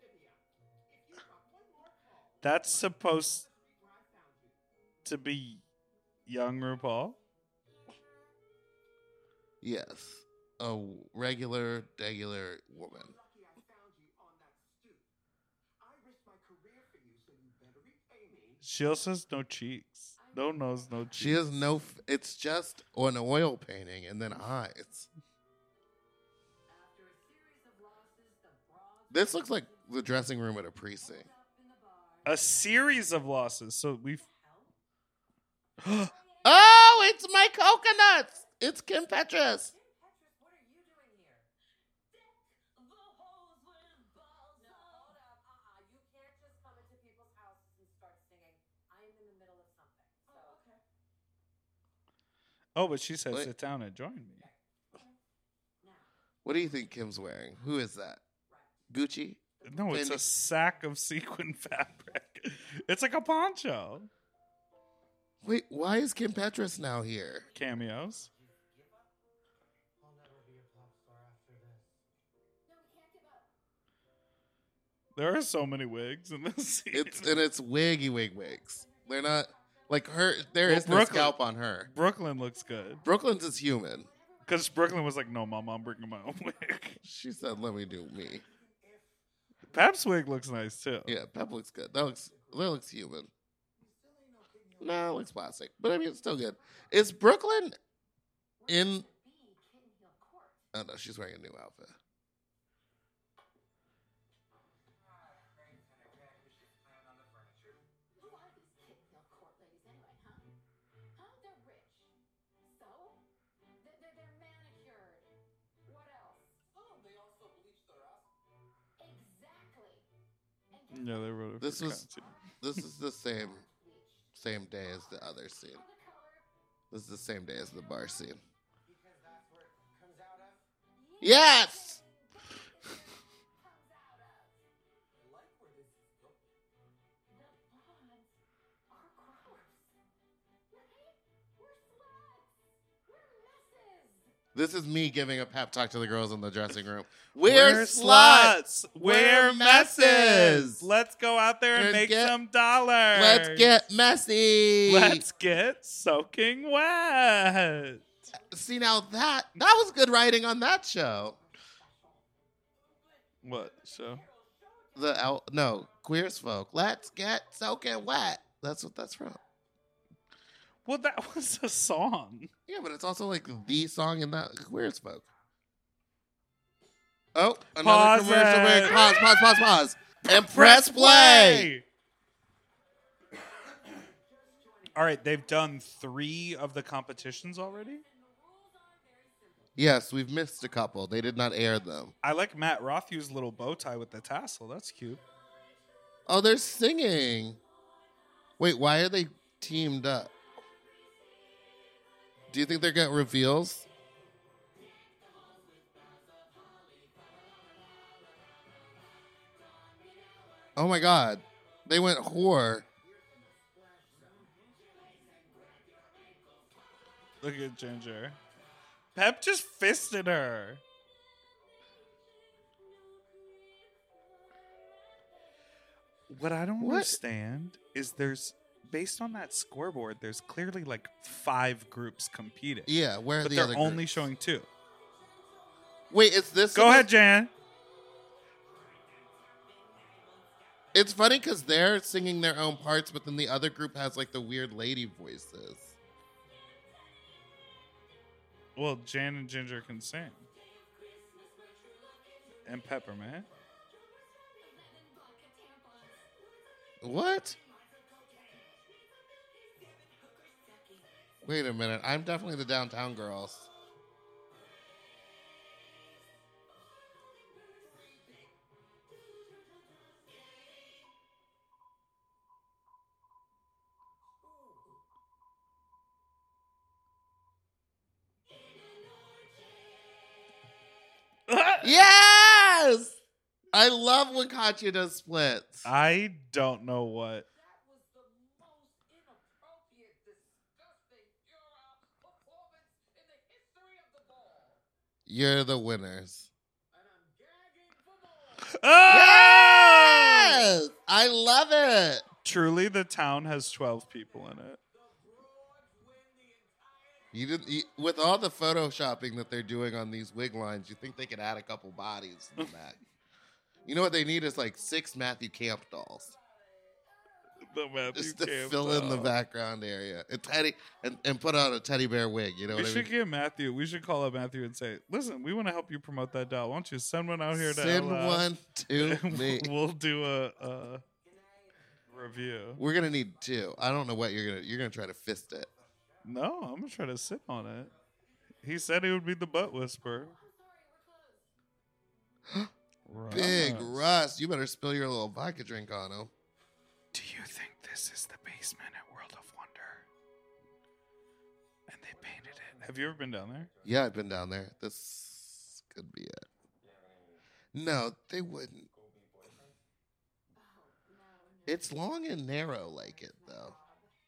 That's supposed to be young RuPaul. yes, a regular, regular woman. She also has no cheeks. No nose, no cheeks. She has no. f- It's just an oil painting and then eyes. This looks like the dressing room at a precinct. a series of losses. So we've. Oh, it's my coconuts. It's Kim Petras. What are you doing here? Deck the halls with balls. No, hold up. Uh-uh. You can't just come into people's houses and start singing. I'm in the middle of something. So. Oh, okay. Oh, but she said, Wait. sit down and join me. What do you think Kim's wearing? Who is that? Gucci? No, it's a Fendi. sack of sequin fabric. It's like a poncho. Wait, why is Kim Petras now here? Cameos. There are so many wigs in this scene. It's and it's wiggy wig wigs. They're not like her. There Well, is no Brooklyn- scalp on her. Brooklyn looks good. Brooklyn's is human. Because Brooklyn was like, no, mama, I'm bringing my own wig. She said, "Let me do me." Pep's wig looks nice, too. Yeah, Pep looks good. That looks that looks human. No, it looks plastic, but I mean it's still good. Is Brooklyn in? Oh no, she's wearing a new outfit. Who are these Kitten Hill Court ladies anyway, huh? Huh? They're rich. So? They're, they're, they're manicured. What else? Oh, they also bleach their ass. Exactly. And guess Yeah, they wrote it. This for was content. this is the same same day as the other scene. what the color? This is the same day as the bar scene. Because that's where it comes out of. Yes. Comes out of. I like where this is going. The bonds are gross. Right? We're sluts. We're messes. This is me giving a pep talk to the girls in the dressing room. We're We're sluts. We're We're messes. messes. Let's go out there and Let's make get- some dollars. Let's get messy. Let's get soaking wet. See now that that was good writing on that show. What? So The el- no Queer as Folk. Let's get soaking wet. That's what that's from. well, that was a song. Yeah, but it's also like the song in that Queer as Folk. Oh, another Pause commercial it. break. Pause, pause, pause, pause. And press play. All right, they've done three of the competitions already. Yes, we've missed a couple. They did not air them. I like Matt Rothhu's little bow tie with the tassel. That's cute. Oh, they're singing. Wait, why are they teamed up? Do you think they're getting reveals? Oh my god. They went whore. Look at Ginger. Pep just fisted her. What I don't What? understand is there's, based on that scoreboard, there's clearly like five groups competing. Yeah, where are But the they're other only groups? showing two. Wait, is this Go supposed- ahead, Jan. It's funny because they're singing their own parts, but then the other group has like the weird lady voices. Well, Jan and Ginger can sing. And Peppermint. What? Wait a minute. I'm definitely the downtown girls. Yes! I love when Katya does splits. I don't know what. That was the most inappropriate, disgusting Euro performance in the history of the ball. You're the winners. And I'm gagging for more. Ah! Yes! I love it. Truly, the town has twelve people in it. You did you, with all the photoshopping that they're doing on these wig lines. You think they could add a couple bodies in the back? You know what they need is like six Matthew Camp dolls, The Matthew just to Camp fill in the doll. background area. And teddy and, and put on a teddy bear wig. You know We what I should mean? get Matthew. We should call up Matthew and say, "Listen, we want to help you promote that doll. Why don't you send one out here to Send L A? one to me. We'll do a, a review." We're gonna need two. I don't know what you're gonna. You're gonna try to fist it. No, I'm gonna try to sit on it. He said he would be the butt whisperer. Big Russ. Russ, you better spill your little vodka drink on him. Do you think this is the basement at World of Wonder? And they painted it. Have you ever been down there? Yeah, I've been down there. This could be it. No, they wouldn't. It's long and narrow like it, though.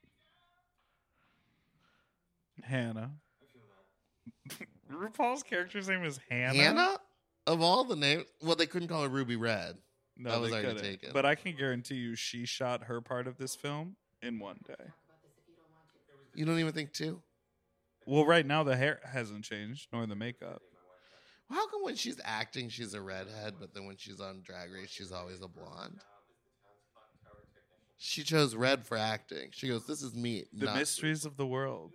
Hannah. RuPaul's character's name is Hannah. Hannah? Of all the names, well, they couldn't call her Ruby Red. No, That was they already couldn't. taken. But I can guarantee you, she shot her part of this film in one day. You don't even think two? Well, right now the hair hasn't changed, nor the makeup. Well, how come when she's acting, she's a redhead, but then when she's on Drag Race, she's always a blonde? She chose red for acting. She goes, "This is me." The not mysteries of the world.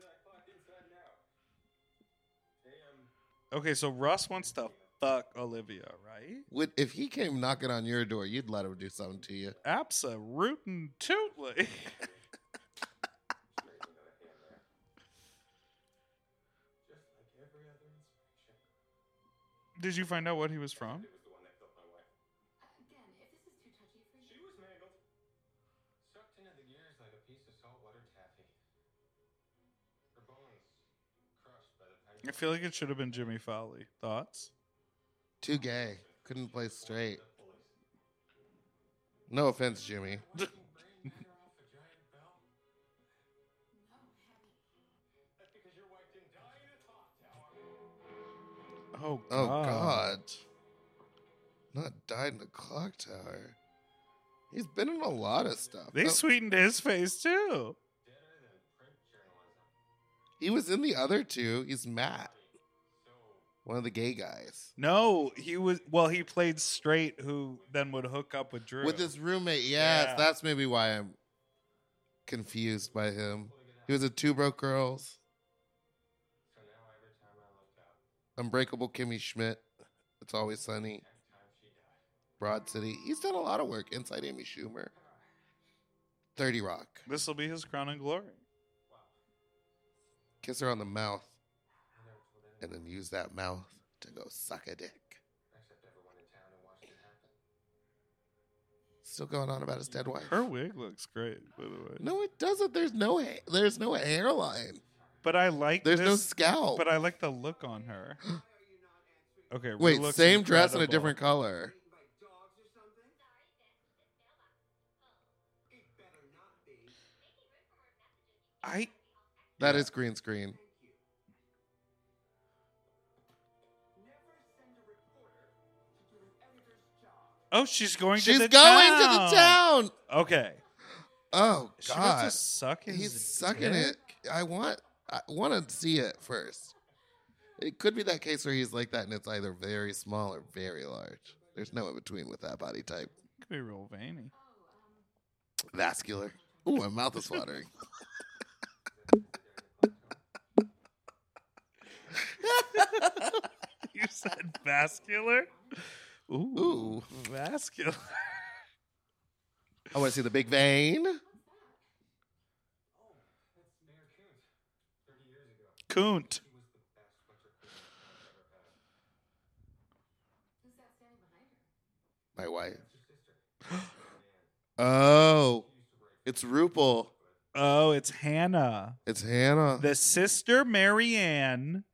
Okay, so Russ wants to fuck Olivia, right? Would, if he came knocking on your door, you'd let him do something to you. Absolutely. Did you find out what he was from? Again, if this is too touchy for you. She was mangled. Sucked into the gears like a piece of saltwater taffy. Her bones crushed by the penguin. I feel like it should have been Jimmy Fowley. Thoughts? Too gay. Couldn't play straight. No offense, Jimmy. Brain tear off a giant bell? That's because your wife didn't die in a clock tower. Oh, Oh, God. God. Not died in the clock tower. He's been in a lot of stuff. They Oh, sweetened his face, too. Deader than print journalism. he was in the other two. He's Matt. One of the gay guys. No, he was, well, he played straight, who then would hook up with Drew. With his roommate, yes. Yeah. That's maybe why I'm confused by him. He was in Two Broke Girls, So now every time I look up, Unbreakable Kimmy Schmidt, It's Always Sunny, every time she died. Broad City. He's done a lot of work. Inside Amy Schumer. thirty Rock. This will be his crown and glory. Kiss her on the mouth. I never told and then use that mouth to go suck a dick. Except everyone in town and watched it happen. Still going on about his dead wife. Her wig looks great, by the way. No, it doesn't. There's no ha- there's no hairline. But I like There's this, no scalp. But I like the look on her. Okay, Rue Wait, looks same dress in a incredible. different color. I That is green screen. Oh, she's going She's to the going town. to the town. Okay. Oh She wants to God, suck his he's sucking dick? it. I want, I want to see it first. It could be that case where he's like that, and it's either very small or very large. There's no in between with that body type. Could be real veiny. Vascular. Ooh, my mouth is watering. You said vascular? Ooh, Ooh. vascular. I want to see the big vein. Coont. My wife. Oh, it's Rupel. Oh, it's Hannah. It's Hannah. The sister Marianne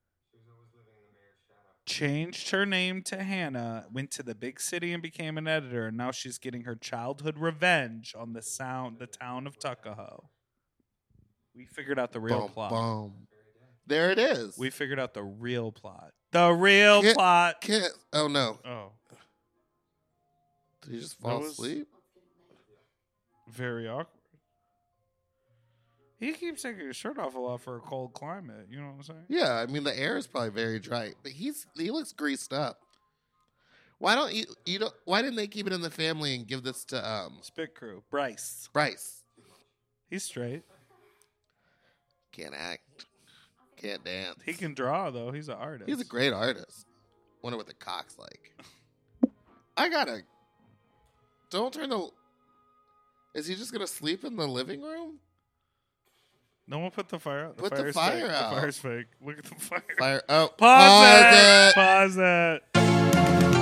changed her name to Hannah, went to the big city and became an editor, and now she's getting her childhood revenge on the sound the town of Tuckahoe. We figured out the real Boom, plot. boom. There it is. We figured out the real plot. The real Can't- plot. Can't. Oh no. Oh, Did he just fall That was- asleep? very awkward. He keeps taking his shirt off a lot for a cold climate. You know what I'm saying? Yeah, I mean the air is probably very dry, but he's he looks greased up. Why don't you you don't why didn't they keep it in the family and give this to um Spit Crew. Bryce. Bryce? He's straight. Can't act, can't dance. He can draw, though. He's an artist. He's a great artist. Wonder what the cock's like. I gotta. Don't turn the. Is he just gonna sleep in the living room? No one put the fire out. The Put the fire's fire fake. out. The fire's fake. Look at the fire. Fire! Oh, Pause, it. it. Pause it.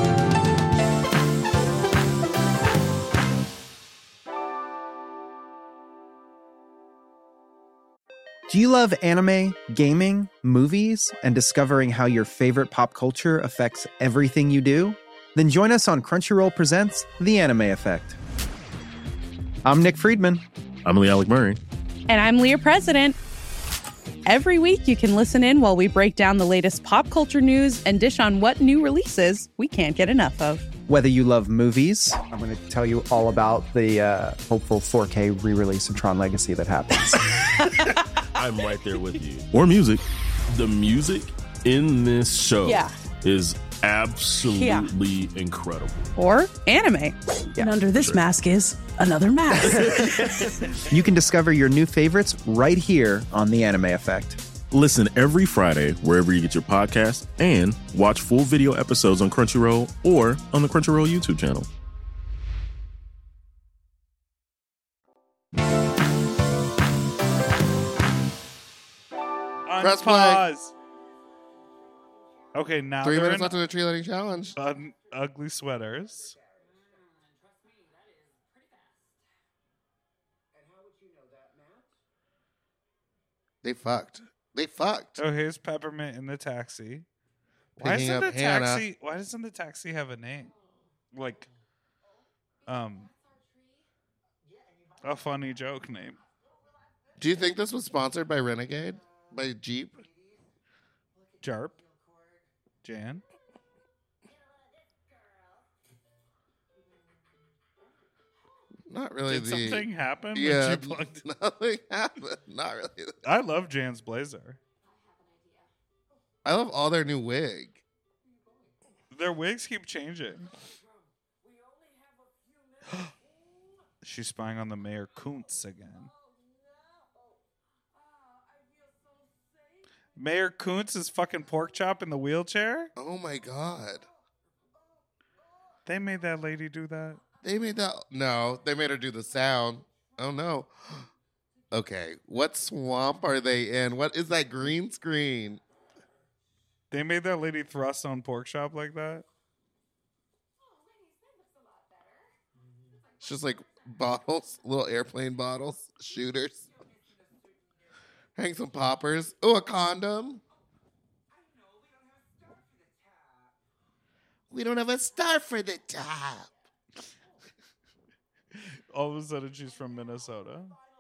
Do you love anime, gaming, movies, and discovering how your favorite pop culture affects everything you do? Then join us on Crunchyroll Presents The Anime Effect. I'm Nick Friedman. I'm Lee Alec Murray. And I'm Leah President. Every week, you can listen in while we break down the latest pop culture news and dish on what new releases we can't get enough of. Whether you love movies, I'm going to tell you all about the uh, hopeful four K re-release of Tron Legacy that happens. I'm right there with you. Or music. The music in this show Yeah. is absolutely incredible. Or anime. And under this sure. mask is another mask. You can discover your new favorites right here on The Anime Effect. Listen every Friday wherever you get your podcasts and watch full video episodes on Crunchyroll or on the Crunchyroll YouTube channel. Press play. Unpause. Okay, now Three they're minutes in left of the tree lighting challenge. un- ugly sweaters. They fucked. They fucked. Oh, here's Peppermint in the taxi. Why Picking doesn't up the Hannah. taxi? Why doesn't the taxi have a name? Like, um, a funny joke name. Do you think this was sponsored by Renegade? By Jeep? Jarp. Jan. Not really. Did the, something happen Yeah, when you plugged in? nothing happened. Not really. I love Jan's blazer. I love all their new wig. Their wigs keep changing. She's spying on the Mayor Kuntz again. Mayor Kuntz is fucking pork chop in the wheelchair? Oh my god. They made that lady do that. They made that. No, they made her do the sound. Oh no. Okay, what swamp are they in? What is that green screen? They made that lady thrust on pork chop like that. It's just like bottles, little airplane bottles, shooters. Hang some poppers. Oh, a condom. We don't have a star for the top. All of a sudden, she's from Minnesota.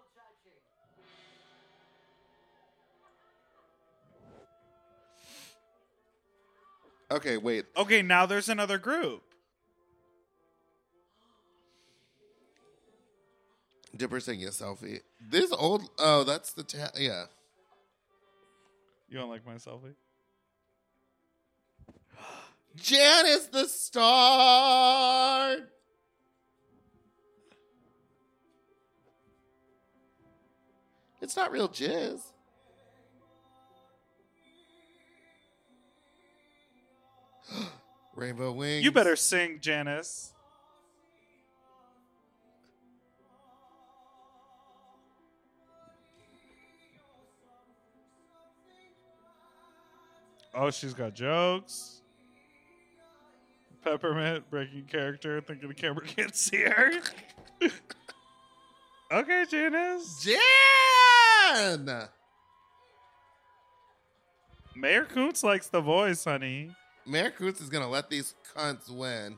Okay, wait. Okay, now there's another group. Dipper taking a selfie. This old. Oh, that's the. Ta- yeah. You don't like my selfie? Janice the star. It's not real jizz. Rainbow wings. You better sing, Janice. Oh, she's got jokes. Peppermint breaking character, thinking the camera can't see her. Okay, Janice. Jan! Mayor Kuntz likes the voice, honey. Mayor Kuntz is going to let these cunts win.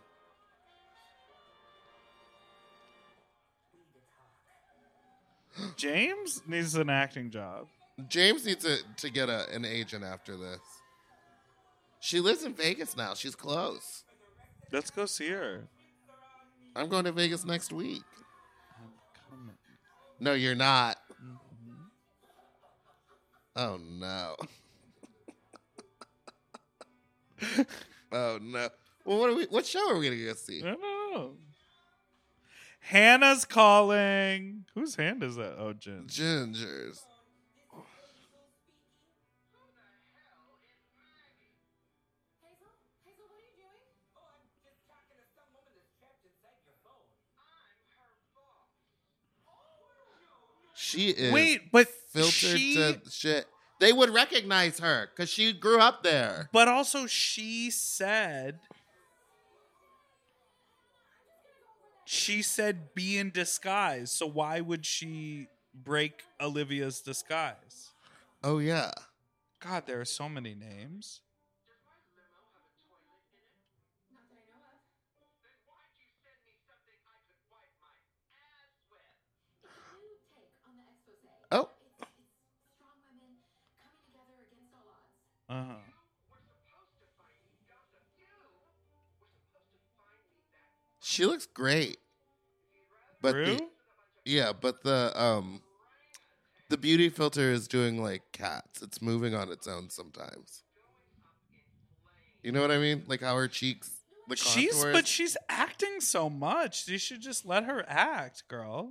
James needs an acting job. James needs to, to get a, an agent after this. She lives in Vegas now. She's close. Let's go see her. I'm going to Vegas next week. I'm coming. No, you're not. Mm-hmm. Oh, no. Oh, no. Well, what, are we, what show are we going to go see? I don't know. Hannah's calling. Whose hand is that? Oh, Jen. Ginger's. She is Wait, but filtered she, to shit. They would recognize her because she grew up there. But also, she said, she said be in disguise. So why would she break Olivia's disguise? Oh, yeah. God, there are so many names. Oh. Uh-huh. She looks great. But True? the, yeah, but the um the beauty filter is doing like cats. It's moving on its own sometimes. You know what I mean? Like how her cheeks, the She's contours. but she's acting so much. You should just let her act, girl.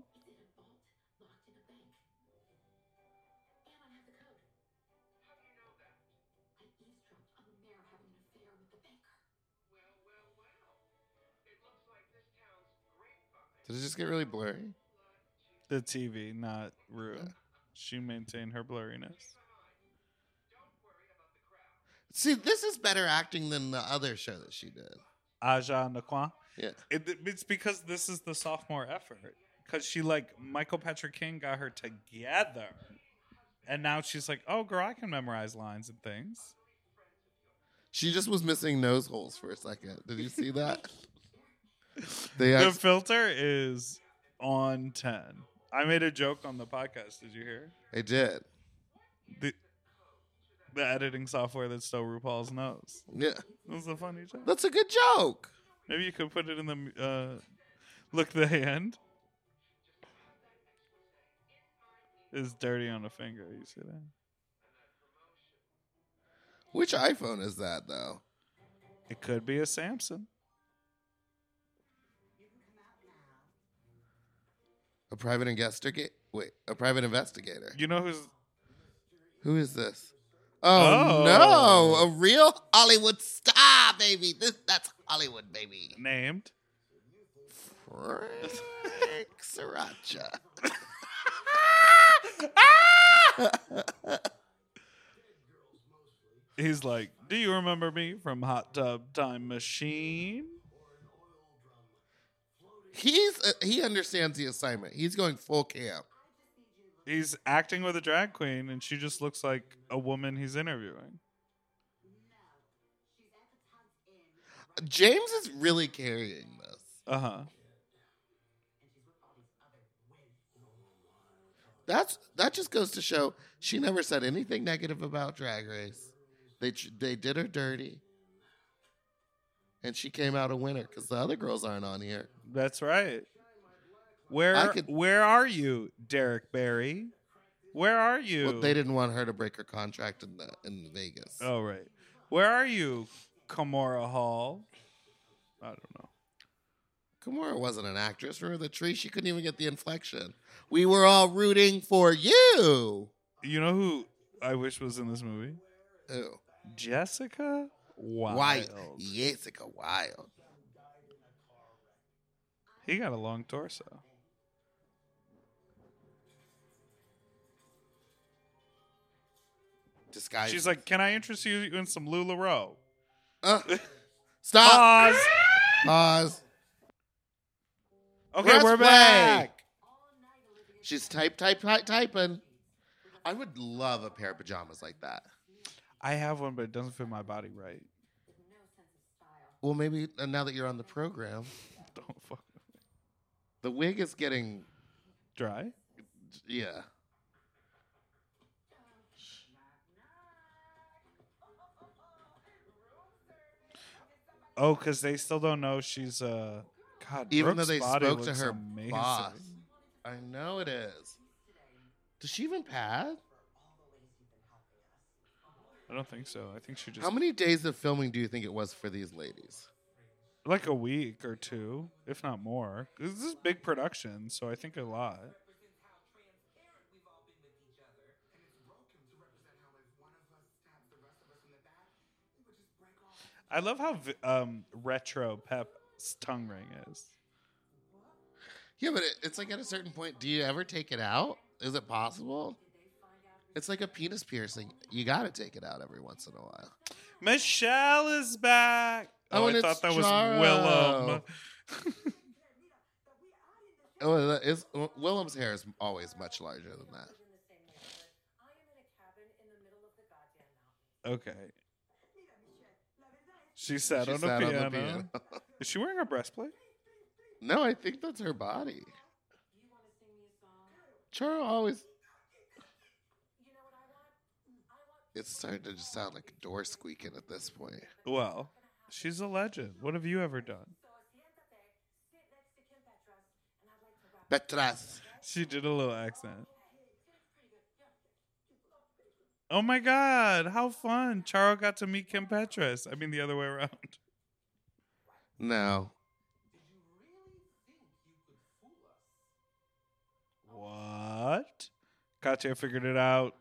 Did it just get really blurry? The T V, not Rue. She maintained her blurriness. See, this is better acting than the other show that she did. Aja Naquan. Yeah. It, it's because this is the sophomore effort. Because she, like, Michael Patrick King got her together. And now she's like, oh, girl, I can memorize lines and things. She just was missing nose holes for a second. Did you see that? They The act- filter is on ten. I made a joke on the podcast. Did you hear? I did. The, the editing software that stole RuPaul's nose. Yeah. That was a funny joke. That's a good joke. Maybe you could put it in the uh, look. The hand is dirty on the finger. You see that? Which iPhone is that, though? It could be a Samsung. A private investigator? Wait, a private investigator. You know who's? Who is this? Oh, Oh. no, a real Hollywood star, baby. This that's Hollywood, baby. Named? Frank Sriracha. He's like, do you remember me from Hot Tub Time Machine? He's uh, he understands the assignment. He's going full camp. He's acting with a drag queen, and she just looks like a woman he's interviewing. James is really carrying this. Uh huh. That's that just goes to show she never said anything negative about Drag Race. They they did her dirty, and she came out a winner because the other girls aren't on here. That's right. Where I could- where are you, Derek Barry? Where are you? Well, they didn't want her to break her contract in the in Vegas. Oh right. Where are you, Kamora Hall? I don't know. Kimura wasn't an actress. Remember the tree? She couldn't even get the inflection. We were all rooting for you. You know who I wish was in this movie? Ew. Jessica Wild. White. Jessica Wild. He got a long torso. Disguise. She's like, can I interest you in some LuLaRoe? Uh, stop. Pause. Pause. Okay, Press we're play. back. She's type, type, type, typing. I would love a pair of pajamas like that. I have one, but it doesn't fit my body right. Well, maybe uh, now that you're on the program, Don't fuck with me. the wig is getting, Dry? yeah. Oh, because they still don't know she's uh God. Even Brooke's though they body spoke to looks her amazing. boss. I know it is. Does she even pad? I don't think so. I think she just How many days of filming do you think it was for these ladies? like a week or two, if not more. This is big production, so I think a lot. I love how vi- um, retro Pep's tongue ring is. Yeah, but it, it's like at a certain point, do you ever take it out? Is it possible? It's like a penis piercing. You got to take it out every once in a while. Michelle is back. Oh, Oh, and I it's thought that was Charo. Willem. Oh, that is, Willem's hair is always much larger than that. Okay. She sat, She on, sat a on the piano. piano. Is she wearing a breastplate? No, I think that's her body. Charo always. It's starting to just sound like a door squeaking at this point. Well, she's a legend. What have you ever done? Petras. She did a little accent. Oh my God, how fun. Charo got to meet Kim Petras. I mean, the other way around. No. What? Katya figured it out.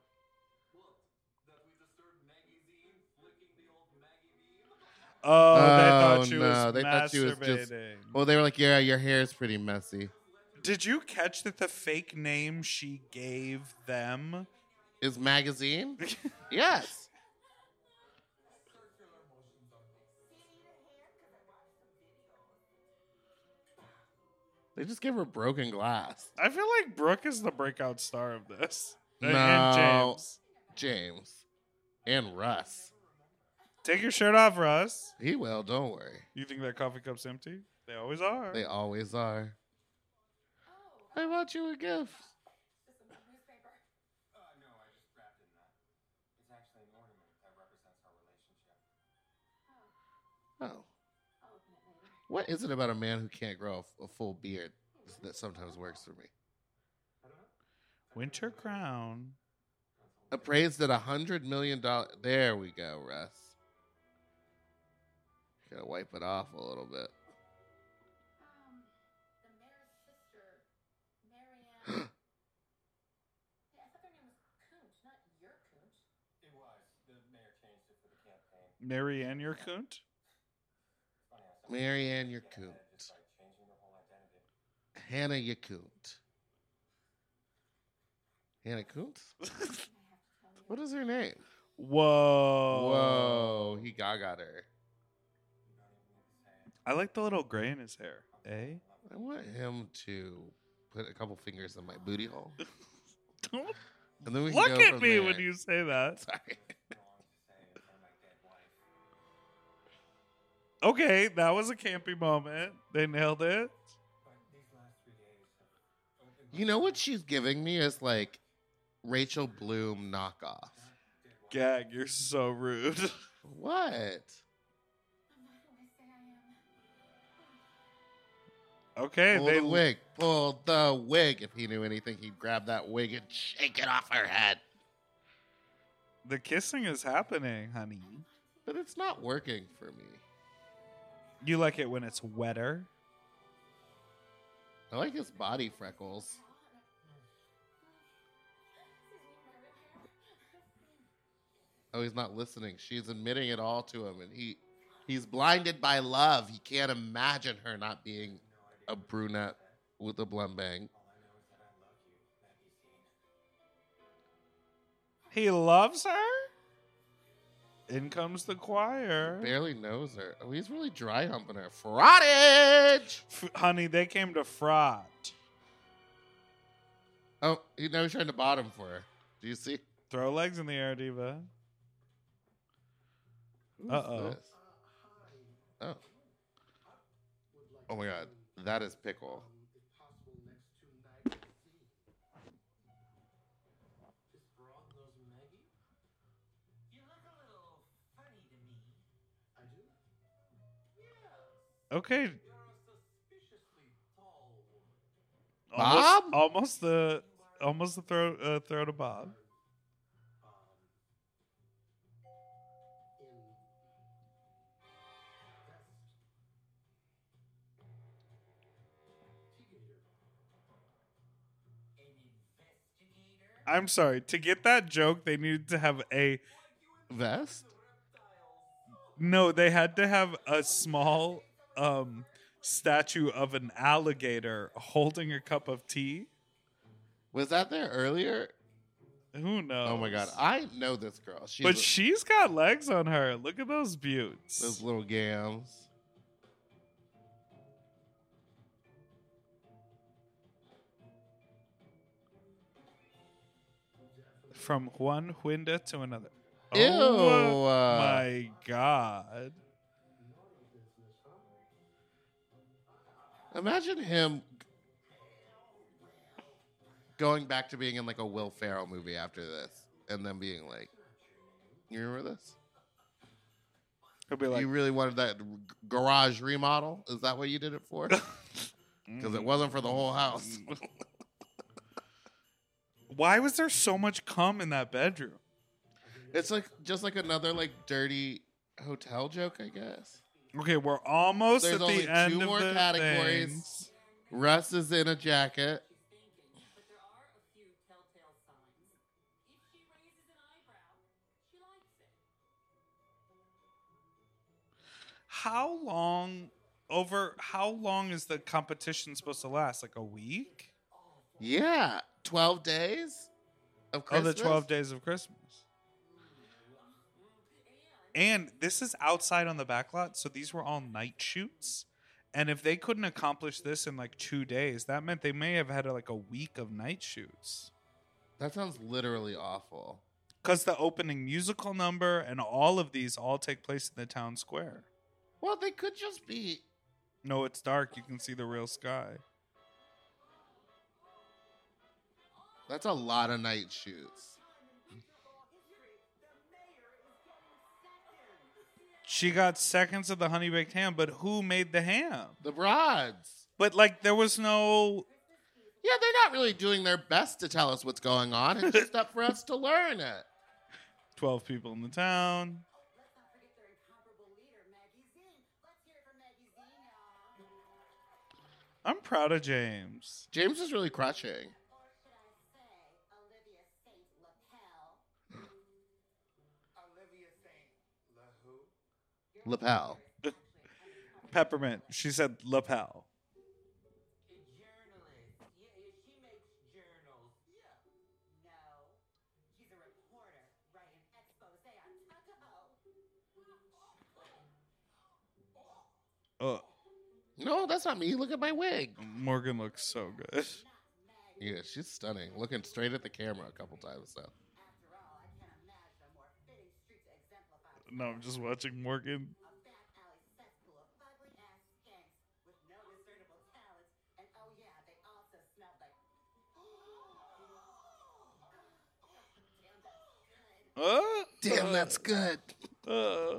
Oh, they Oh, thought she no, was they thought she was masturbating. just- Well, they were like, yeah, your hair is pretty messy. Did you catch that the fake name she gave them? Is magazine? Yes. They just gave her broken glass. I feel like Brooke is the breakout star of this. And- No. And James. James. And Russ. Take your shirt off, Russ. He will, don't worry. You think that coffee cup's empty? They always are. They always are. I bought you a gift. Oh. What is it about a man who can't grow a, f- a full beard that sometimes works for me? Winter Crown. Appraised at a hundred million dollars. There we go, Russ. Gotta wipe it off a little bit. Marianne Yerkunt? Marianne Yakunt. Hannah Yakunt. Hannah Kuntz? What is her name? Whoa. Whoa, he gaga her. I like the little gray in his hair. Eh? I want him to put a couple fingers in my booty hole. Don't And then we can look go at from me there. when you say that. Sorry. Okay, that was a campy moment. They nailed it. You know what she's giving me is like Rachel Bloom knockoff. Gag, you're so rude. What? Okay, Pull they the wig. Pull the wig. If he knew anything, he'd grab that wig and shake it off her head. the kissing is happening, honey. But it's not working for me. You like it when it's wetter? I like his body freckles. Oh, he's not listening. She's admitting it all to him, and he he's blinded by love. He can't imagine her not being a brunette with a blonde bang. He loves her? In comes the choir. Barely knows her. Oh, he's really dry humping her. Frottage! F- honey, they came to fraud. Oh, he now he's trying to bottom for her. Do you see? Throw legs in the air, diva. Who's Uh-oh. this? Oh. Oh my god. That is Pickle. Okay. Bob? Almost, almost the almost the throw uh, throw to Bob. I'm sorry. To get that joke, they needed to have a Vest? no. They had to have a small um, statue of an alligator holding a cup of tea. Was that there earlier? Who knows? Oh my god. I know this girl. She's But a- she's got legs on her. Look at those buttes. those little gams. From one window to another. Ew. Oh uh, my god. Imagine him going back to being in like a Will Ferrell movie after this, and then being like, "You remember this? He'll be like, you really wanted that g- garage remodel? Is that what you did it for? Because it wasn't for the whole house." why was there so much cum in that bedroom? It's like just like another like dirty hotel joke, I guess. Okay, we're almost There's at only the end two of more the categories. things. Russ is in a jacket. But there are a few telltale signs. If she raises an eyebrow, she likes it. How long over how long is the competition supposed to last? Like a week? Yeah, twelve days of Oh, Christmas. the twelve days of Christmas. And this is outside on the back lot, so these were all night shoots. And if they couldn't accomplish this in like two days, that meant they may have had like a week of night shoots. That sounds literally awful. Because the opening musical number and all of these all take place in the town square. Well, they could just be. No, it's dark. You can see the real sky. That's a lot of night shoots. She got seconds of the honey baked ham, but who made the ham? The broads. But like there was no Yeah, they're not really doing their best to tell us what's going on. It's just up for us to learn it. twelve people in the town. Let's not forget their incomparable leader, Maggie Zine. Let's hear it for Maggie Zine, y'all. I'm proud of James. James is really crushing. Or should I say, Olivia Saint Lapel? Olivia Saint La who? Lapel. Peppermint. She said lapel. A journalist. Yeah, she makes journals. Yeah. No. She's a reporter writing expose Oh, No, that's not me. Look at my wig. Morgan looks so good. Yeah, she's stunning. Looking straight at the camera a couple times, though. No, I'm just watching Morgan. Uh, Damn, that's good. Uh,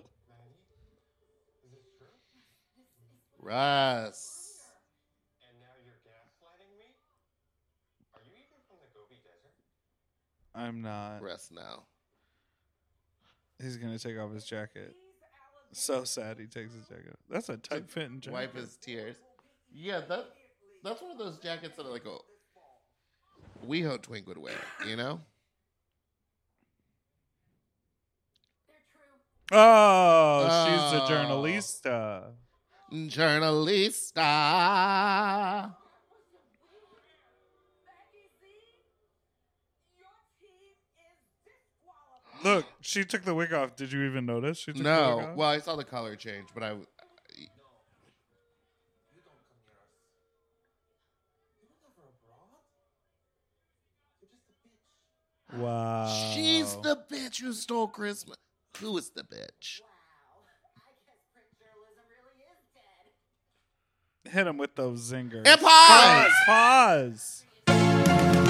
Russ. And now you're gaslighting me? Are you even from the Gobi Desert? I'm not. Russ now. He's gonna take off his jacket. So sad he takes his jacket. That's a tight fitting jacket. Wipe his tears. Yeah, that that's one of those jackets that are like a WeHo twink would wear, you know? Oh, she's a Oh. journalista. Journalista. Look, she took the wig off. Did you even notice? She took the wig No. off? Well, I saw the color change, but I. You don't come near us. You were never abroad. You're just a bitch. Wow. She's the bitch who stole Christmas. Who is the bitch? Hit him with those zingers. And pause! Pause. Pause.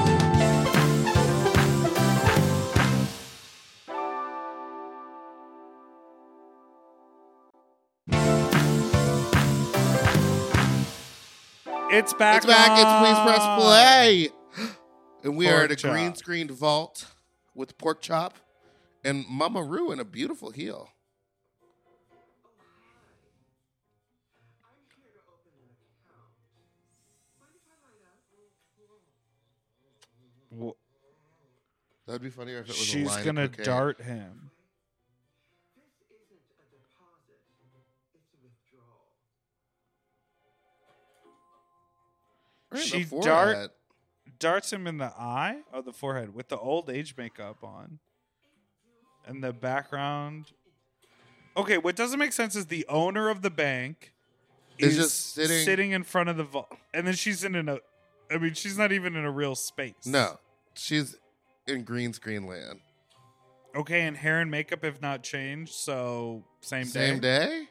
It's back. It's back. It's Please Press on. Play. And we are Pork at a chop. green screened vault with Pork Chop and Mama Roo in a beautiful heel. Wh- That'd be funnier if it was a She's line gonna of cocaine. dart him. Right in She the forehead. dart darts him in the eye or the forehead with the old age makeup on. And the background. Okay, what doesn't make sense is the owner of the bank Is is just sitting- sitting in front of the vault, and then she's in a. I mean, she's not even in a real space. No, she's in green screen land. Okay, and hair and makeup have not changed, so same, Same day. day?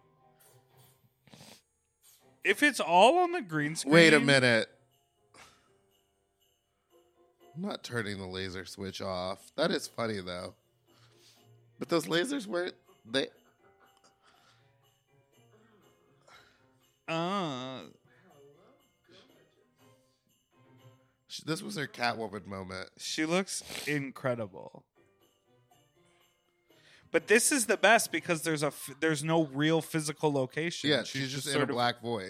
If it's all on the green screen. Wait a minute. I'm not turning the laser switch off. That is funny though. But those lasers weren't they Uh, sh- this was her Catwoman moment. she looks incredible. But this is the best because there's a f- there's no real physical location. Yeah, she's, just in a sort of black void.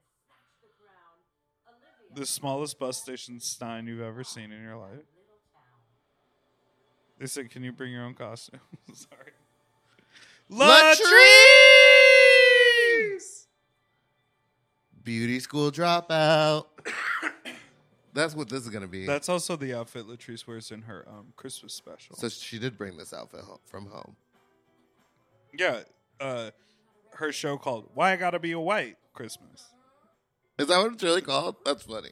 the smallest bus station Stein you've ever seen in your life. They said, "Can you bring your own costume?" Sorry. Latrice! Beauty school dropout. That's what this is gonna be. That's also the outfit Latrice wears in her um, Christmas special. So she did bring this outfit ho- from home. Yeah, uh, her show called "Why I Gotta Be a White Christmas." Is that what it's really called? That's funny.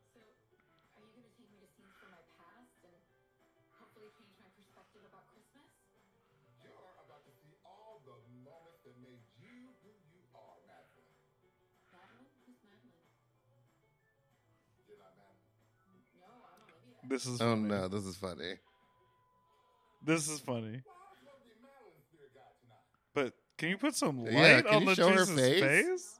You're about to see all the moments that made you who you are, Madeline. You're not Madeline. This is Oh funny. no, this is funny. This is funny. But can you put some light Yeah, can on you show her Latrice's face? face?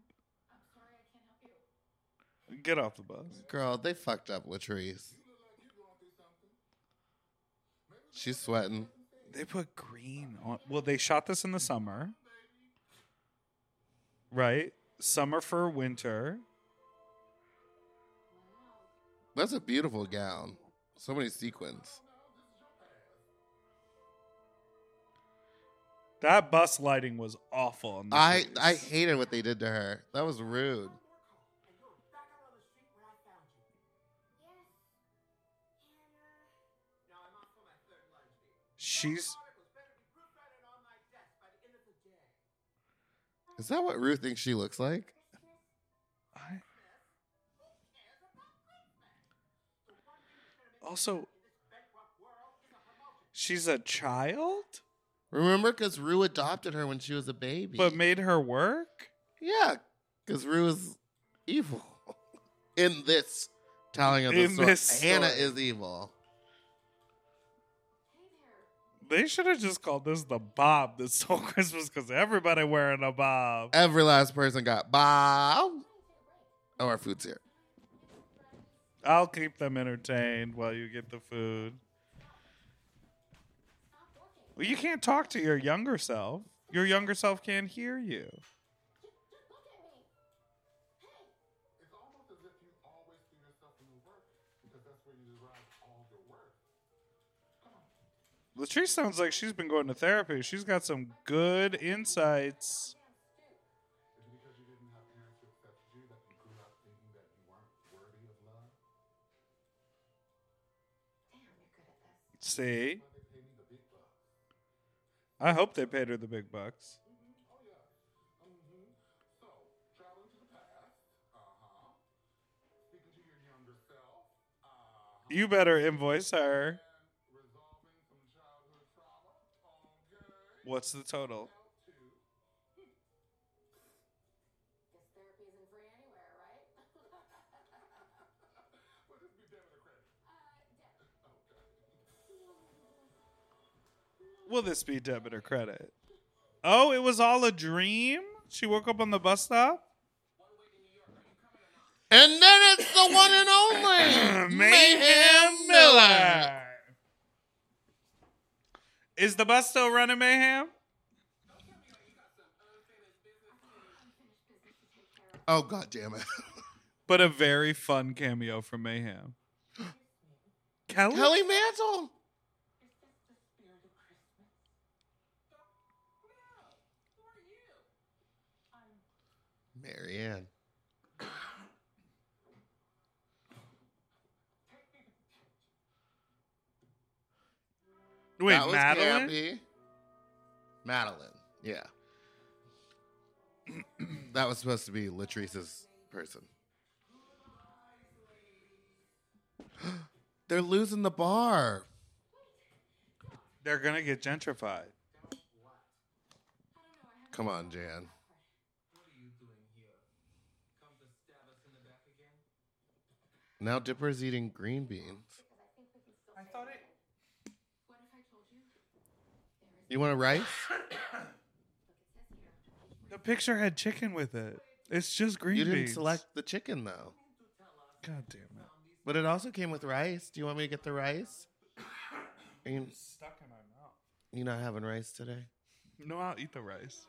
Get off the bus. Girl, they fucked up Latrice. She's sweating. They put green on. Well, they shot this in the summer, right? Summer for winter. That's a beautiful gown. So many sequins. That bus lighting was awful. On I Latrice. I hated what they did to her. That was rude. She's Is that what Rue thinks she looks like? I... Also, she's a child? Remember, because Rue adopted her when she was a baby. But made her work? Yeah, because Rue is evil. In this telling of the In story, this Hannah story. is evil. They should have just called this the Bob that stole Christmas because everybody wearing a Bob. Every last person got Bob. Oh, our food's here. I'll keep them entertained while you get the food. Well, you can't talk to your younger self. Your younger self can't hear you. It's almost as if you always see yourself in the work because that's where you derive all your worth. Latrice sounds like she's been going to therapy. She's got some good insights. Is it because you didn't have parents who accepted you that you grew up thinking that you weren't worthy of love? See? Why they pay me the big bucks? I hope they paid her the big bucks. Oh, yeah. Mm-hmm. So, traveling to the past. Uh-huh. Speaking to your younger self. Uh-huh. You better invoice her. And resolving some childhood trauma. Okay. What's the total? Two. Guess therapy isn't free anywhere, right? Would this be debit or credit? Will this be debit or credit? Oh, it was all a dream? She woke up on the bus stop? And then it's the one and only Mayhem Miller. Is the bus still running, Mayhem? Oh, God damn it. But a very fun cameo from Mayhem. Kelly? Kelly Mantle. Marianne. Wait, That was Madeline? campy. Madeline, yeah. That was supposed to be Latrice's person. They're losing the bar. They're going to get gentrified. Come on, Jan. What are you doing here? Come to stab us in the back again? Now Dipper's eating green beans. I thought it... What if I told you? You want a rice? The picture had chicken with it. It's just green You didn't beans. select the chicken, though. God damn it. But it also came with rice. Do you want me to get the rice? Are you, Stuck in my mouth. you not having rice today? No, I'll eat the rice.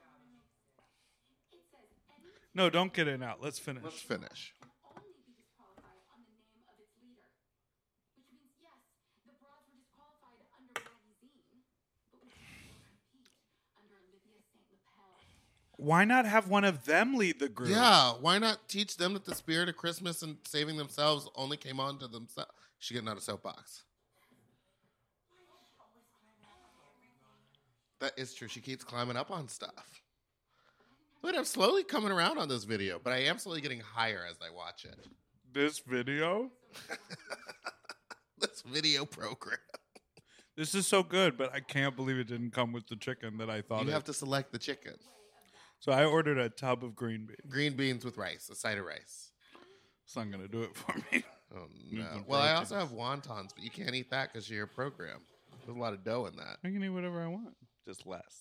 No, don't get it out. Let's finish. Let's finish. Only be disqualified on the name of its leader. Which means, yes, the broads were disqualified under magazine, but we can still compete under Olivia Saint Lapel. Why not have one of them lead the group? Yeah, why not teach them that the spirit of Christmas and saving themselves only came on to themselves? She getting out a soapbox. That is true. She keeps climbing up on stuff. But I'm slowly coming around on this video, but I am slowly getting higher as I watch it. This video? This video program. This is so good, but I can't believe it didn't come with the chicken that I thought You it. have to select the chicken. So I ordered a tub of green beans. Green beans with rice, a side of rice. It's not going to do it for me. Oh, Need no. some Well, I protein. also have wontons, but you can't eat that because of your program. There's a lot of dough in that. I can eat whatever I want. Just less.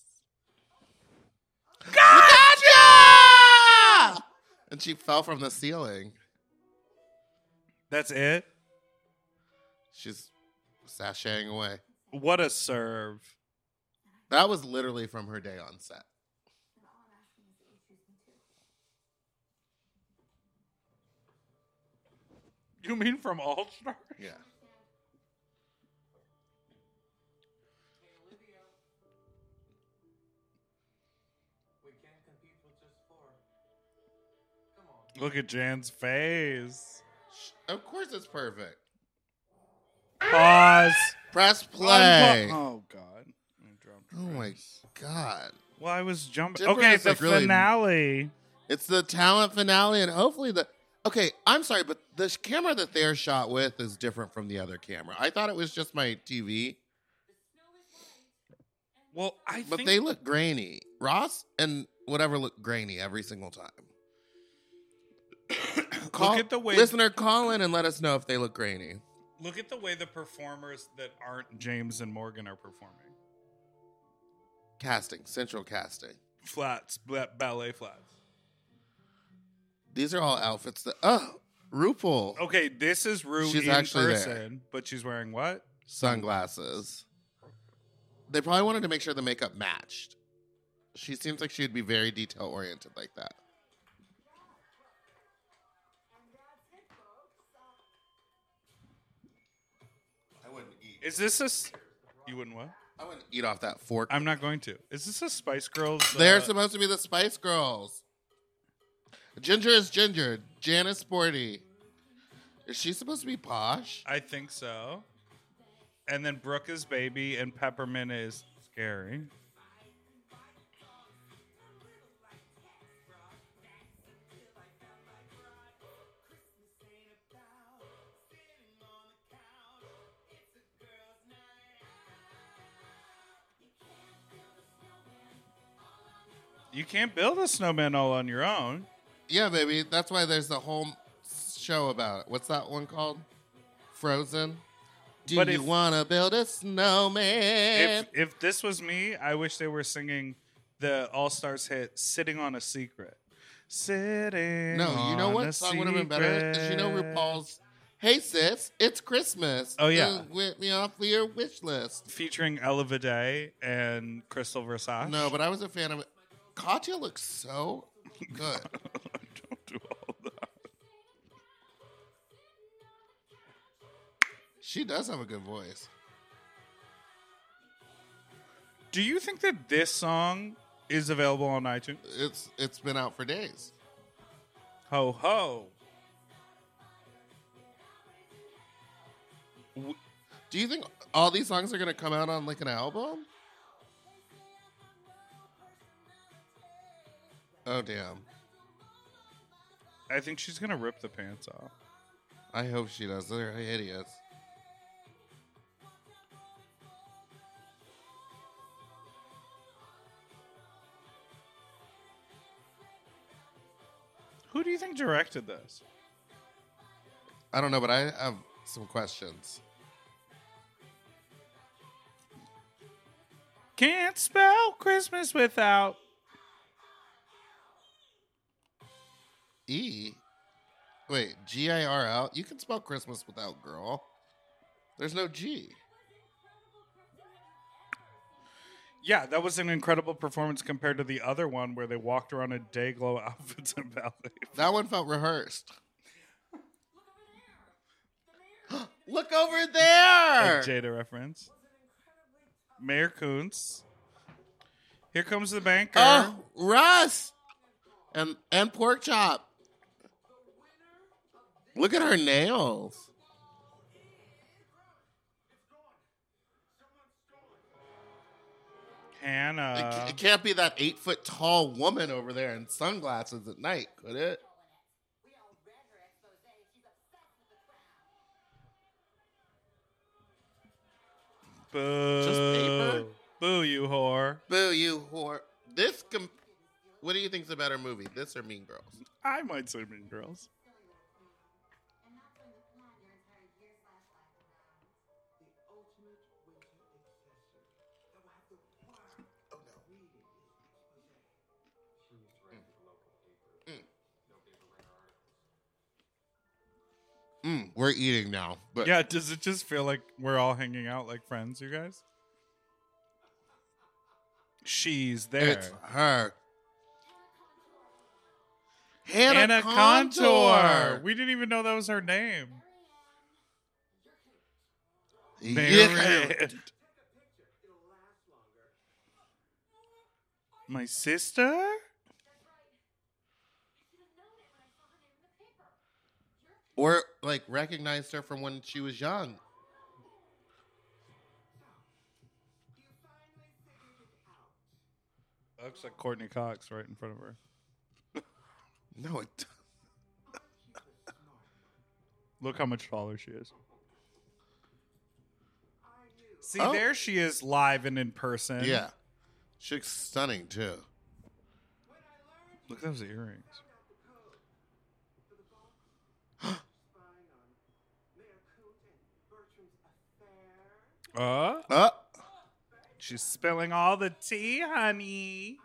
Gotcha! And she fell from the ceiling. That's it? She's sashaying away. What a serve. That was literally from her day on set. And all I'm asking is that you choose me too. You mean from All Stars? Yeah. Hey, Olivia. We can't compete with just four. Come on. Look at Jan's face. Of course it's perfect. Pause. Press play. Unpa- oh, God. I dropped Oh, my rice. God. Well, I was jumping. Dipper Okay, is, the like, really- finale. It's the talent finale, and hopefully the. Okay, I'm sorry, but the sh- camera that they're shot with is different from the other camera. I thought it was just my T V, Well, I but think they look grainy. Ross and whatever look grainy every single time. Call, look at the way listener, call in and let us know if they look grainy. look at the way the performers that aren't James and Morgan are performing. Casting, central casting. Flats, ba- ballet flats. These are all outfits that. Oh, RuPaul. Okay, this is Rue She's in actually there. person, but she's wearing what? Sunglasses. They probably wanted to make sure the makeup matched. She seems like she'd be very detail oriented like that. I wouldn't eat. Is this a? s- You wouldn't what? I wouldn't eat off that fork. I'm not going to. Is this a Spice Girls? uh, They're supposed to be the Spice Girls. Ginger is Ginger. Janice Sporty. Is she supposed to be posh? I think so. And then Brooke is Baby, and Peppermint is Scary. You can't build a snowman all on your own. Yeah, baby. That's why there's the whole show about it. What's that one called? Frozen? Do But you if- want to build a snowman? If if this was me, I wish they were singing the All Stars hit "Sitting on a Secret." Sitting. No, you know on what a song would have been better? Is you know secret. RuPaul's "Hey Sis, It's Christmas." Oh, yeah. Uh, Whip me off of your wish list. featuring Ella Vidae and Crystal Versace. No, but I was a fan of it. Katya looks so good. Don't do all that. She does have a good voice. Do you think that this song is available on iTunes? It's it's been out for days. Ho ho. Do you think all these songs are going to come out on like an album? Oh, damn. I think she's gonna rip the pants off. I hope she does. They're hideous. Who do you think directed this? I don't know, but I have some questions. Can't spell Christmas without. E? Wait, G I R L? You can spell Christmas without girl. There's no G. Yeah, that was an incredible performance compared to the other one where they walked around in day glow outfits and ballet. That one felt rehearsed. Look over there! A Jada reference. Mayor Kuntz. Here comes the banker. Oh, Russ! And and pork chop. Look at her nails. It, Hannah. ca- it can't be that eight foot tall woman over there in sunglasses at night, could it? Boo. Just paper? Boo, you whore. Boo, you whore. This, com- what do you think's a better movie, this or Mean Girls? I might say Mean Girls. Mm, we're eating now, but Yeah, does it just feel like we're all hanging out like friends, you guys? She's there. it's her. Hannah, Anna Contour. Contour. We didn't even know that was her name. Yeah. Married. My sister? Or like recognized her from when she was young. Looks like Courtney Cox right in front of her. No, it. Look how much taller she is. See, Oh. there she is live and in person. Yeah, she looks stunning too. Look at those earrings. Uh, Uh, she's spilling all the tea, honey.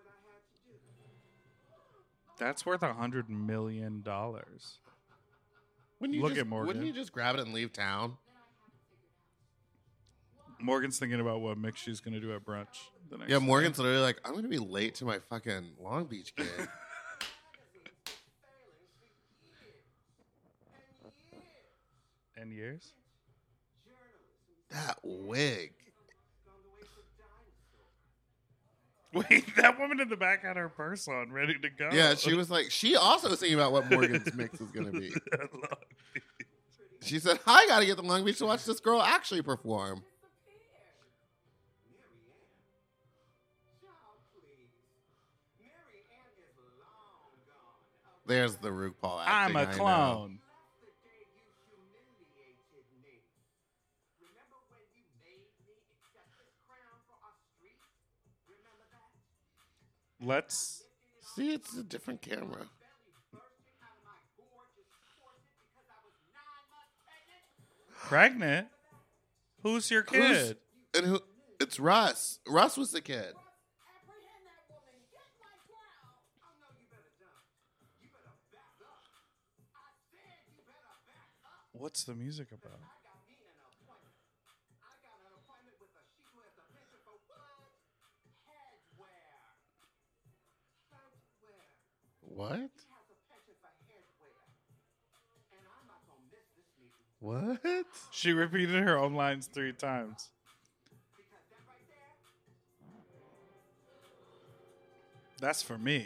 That's worth a hundred million dollars. wouldn't you Look just, at Morgan. Wouldn't you just grab it and leave town? Morgan's thinking about what mix she's gonna do at brunch. The next Yeah, day. Morgan's literally like, I'm going to be late to my fucking Long Beach gig. And years. That wig. Wait, that woman in the back had her purse on, ready to go. Yeah, she was like, she also was thinking about what Morgan's mix was going to be. She said, I got to get to Long Beach to watch this girl actually perform. There's the RuPaul I'm acting. a I know. clone. Let's. See, it's a different camera. Pregnant? Who's your kid? Who's- and who? It's Russ. Russ was the kid. What's the music about? What? What? She repeated her own lines three times. That's for me.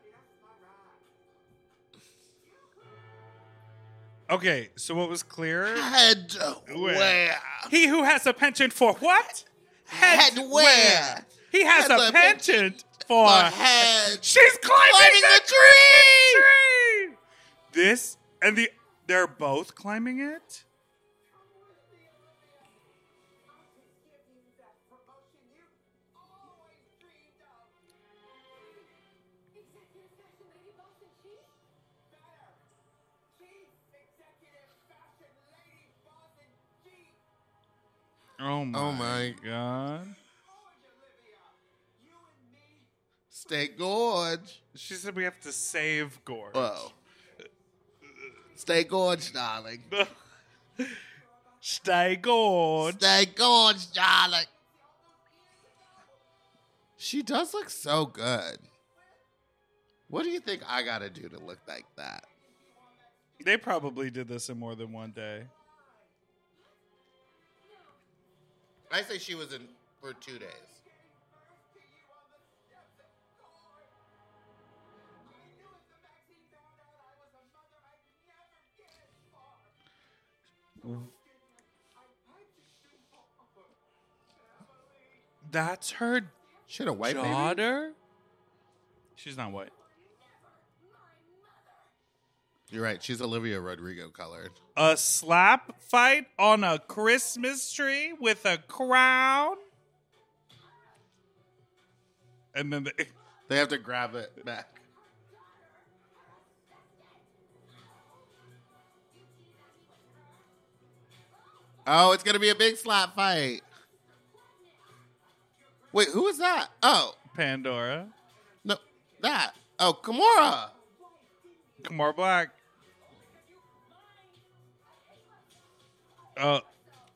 Okay, so what was clear? Headwear. He who has a penchant for what? Headwear. He has, Has a, a penchant for For head. She's climbing, Climbing the, the tree. tree! This and the they're both climbing it? Oh my, Oh my. god. Stay gorge. She said we have to save Gorge. Whoa. Stay gorge, darling. Stay Gorge. Stay gorge, darling. She does look so good. What do you think I gotta do to look like that? They probably did this in more than one day. I say she was in for two days. That's her She had a white baby? daughter? She's not white. You're right. She's Olivia Rodrigo colored. A slap fight on a Christmas tree with a crown? And then they, They have to grab it back. Oh, it's going to be a big slap fight. Wait, who is that? Oh, Pandora. no, that. Oh, Kimura. Kamar Black. Uh,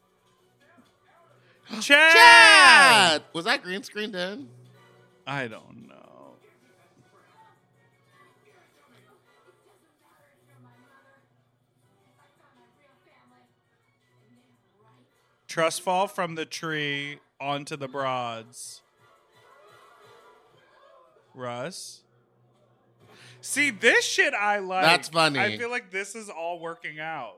Chad! Chad! Was that green screened in? I don't know. Trust fall from the tree onto the broads. Russ? See, this shit I like. That's funny. I feel like this is all working out.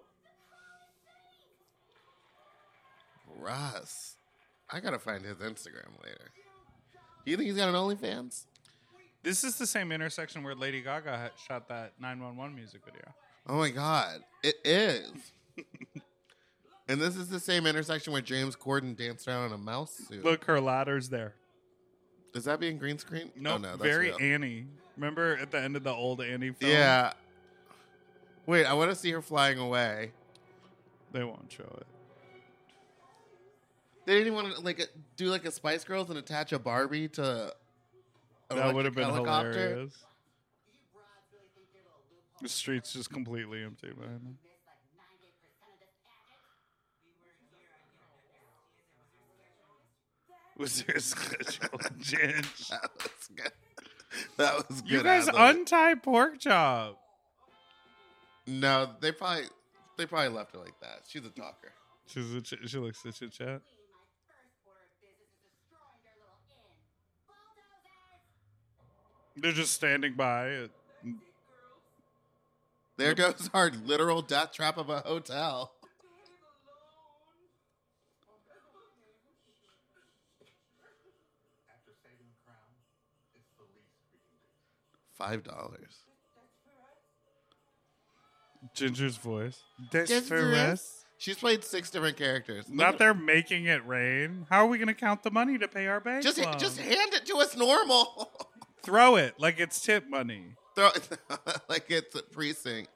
Russ. I got to find his Instagram later. Do you think he's got an OnlyFans? This is the same intersection where Lady Gaga had shot that nine one one music video. Oh my God, it is. And this is the same intersection where James Corden danced around in a mouse suit. Look, her ladder's there. Is that being green screen? Nope, Oh, no, that's very real. Annie. Remember at the end of the old Annie film? Yeah. Wait, I want to see her flying away. They won't show it. They didn't even want to like do like a Spice Girls and attach a Barbie to. An That would have been helicopter. hilarious. The street's just completely empty behind them. Was there a schedule, Ginge? That was good. That was good. You guys ad-lib. untie pork chop. No, they probably they probably left her like that. She's a talker. She's a ch- she looks at chit chat. They're just standing by it. There goes our literal death trap of a hotel. After saving the crown, it's the least we can do. Five dollars. Ginger's voice. Just for us. She's played six different characters. Look Not at- they're making it rain. How are we going to count the money to pay our bank Just loan? just hand it to us normal. Throw it like it's tip money. Throw like it's a precinct.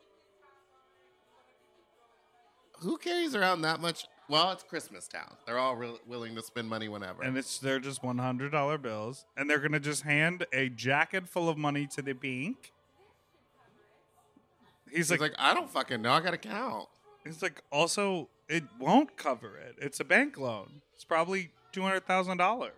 Who carries around that much? Well, it's Christmas town. They're all re- willing to spend money whenever. And it's they're just one hundred dollar bills. And they're going to just hand a jacket full of money to the bank. He's, He's like, like, I don't fucking know. I got to count. He's like, also, it won't cover it. It's a bank loan. It's probably two hundred thousand dollars.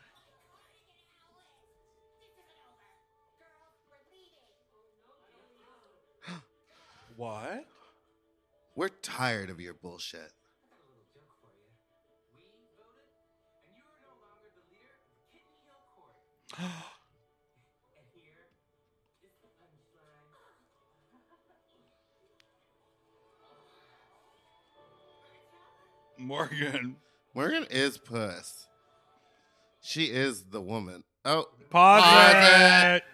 What? We're tired of your bullshit. A little joke for you. We voted, and you are no longer the leader of Kitten Hill Court. And here is the punchline. Morgan. Morgan is puss. She is the woman. Oh, Pause, Pause it. it.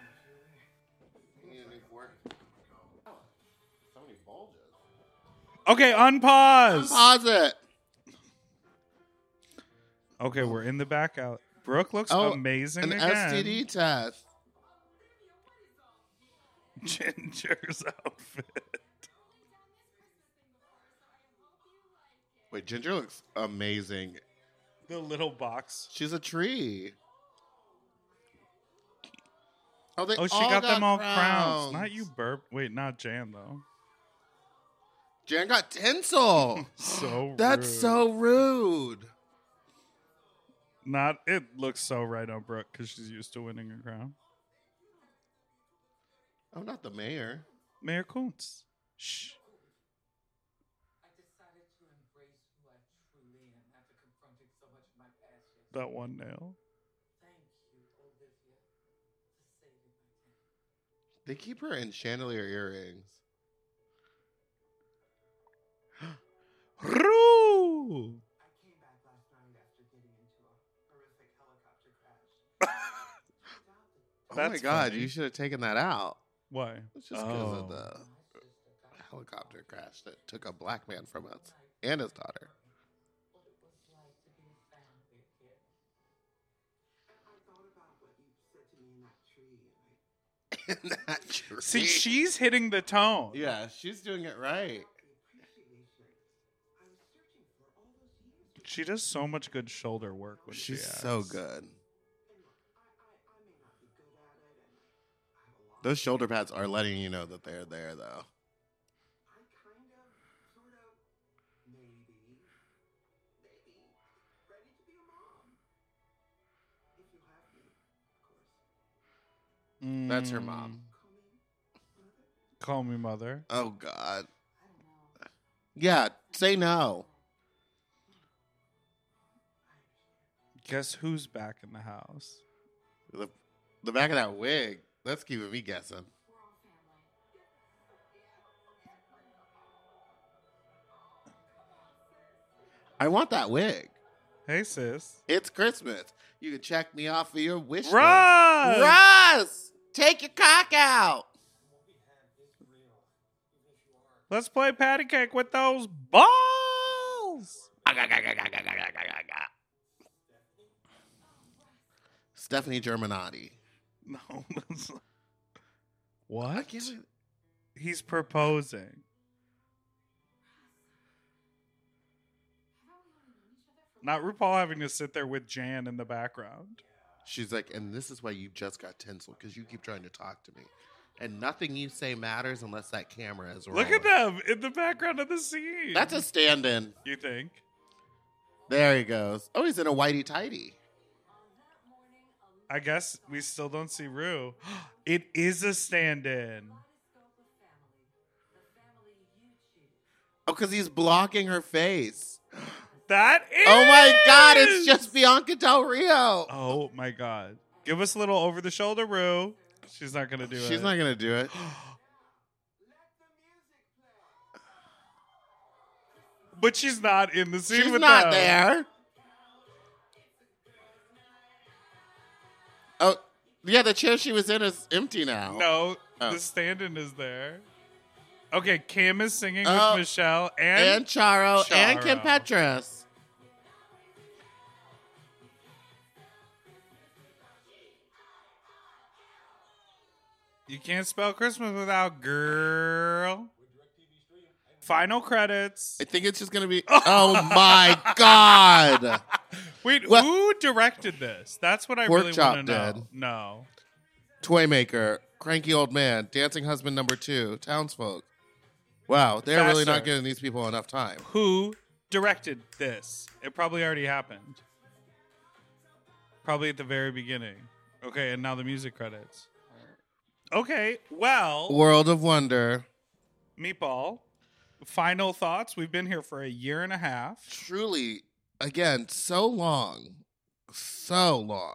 So many bulges. Okay, unpause. Pause it. Okay, we're in the back out. Brooke looks Oh, amazing An again. S T D test. Ginger's outfit. Wait, Ginger looks amazing. The little box. She's a tree. Oh, they Oh, she all got, them all crowns. crowns. Not you, Burp. Wait, not Jan, though. Jan got tinsel. So That's rude. so rude. Not, it looks so right on Brooke because she's used to winning a crown. Oh, not the mayor. Mayor Kuntz. Shh. I decided to embrace who I truly am after confronting so much of my past yesterday. That one nail. Thank you, Olivia, for saving my town. They keep her in chandelier earrings. Roo! I came back last night after getting into a horrific helicopter crash. Oh That's my god, funny. you should have taken that out. Why? It's just because Oh. of the helicopter crash that took a black man from us and his daughter. What it was like to be a family again. I thought about what you said to me in that tree, and I In that tree. See, she's hitting the tone. Yeah, she's doing it right. the appreciation I was searching for all those years. She does so much good shoulder work when She's she acts. so good. And look, I, I, I may not be good at it, and I have a lot. Those shoulder pads are letting you know that they're there, though. I kind of, sort of, maybe, maybe ready to be a mom. If you have me, of course. That's her mom. Call me mother. Call me mother. Oh, God. Yeah, say no. Guess who's back in the house? The, the back of that wig. That's keeping me guessing. I want that wig. Hey, sis. It's Christmas. You can check me off of your wish list. Russ! Russ! Take your cock out. Let's play patty cake with those balls. Stephanie Germanotti. No. that's- what? I can't- He's proposing. Not RuPaul having to sit there with Jan in the background. She's like, and this is why you just got tinsel, because you keep trying to talk to me. And nothing you say matters unless that camera is rolling. Look at them in the background of the scene. That's a stand-in. You think? There he goes. Oh, he's in a whitey-tighty. I guess we still don't see Rue. It is a stand-in. Oh, because he's blocking her face. That is. Oh my God, it's just Bianca Del Rio. Oh my God. Give us a little over-the-shoulder Rue. She's not going to do it. She's not going to do it. But she's not in the scene She's with not them. there. Oh, yeah, the chair she was in is empty now. No, Oh. the stand-in is there. Okay, Kim is singing Oh, with Michelle and, And Charo, and Kim Charo. Petras. You can't spell Christmas without girl. Final credits. I think it's just going to be... Oh, my God. Wait, What? who directed this? That's what I Pork really Chop want to know. did. No. Toymaker, Cranky Old Man, Dancing Husband Number Two, Townsfolk. Wow, they're really not Faster. giving these people enough time. Who directed this? It probably already happened. Probably at the very beginning. Okay, and now the music credits. Okay, well, World of Wonder. Meatball, final thoughts. We've been here for a year and a half. Truly, again, so long. So long.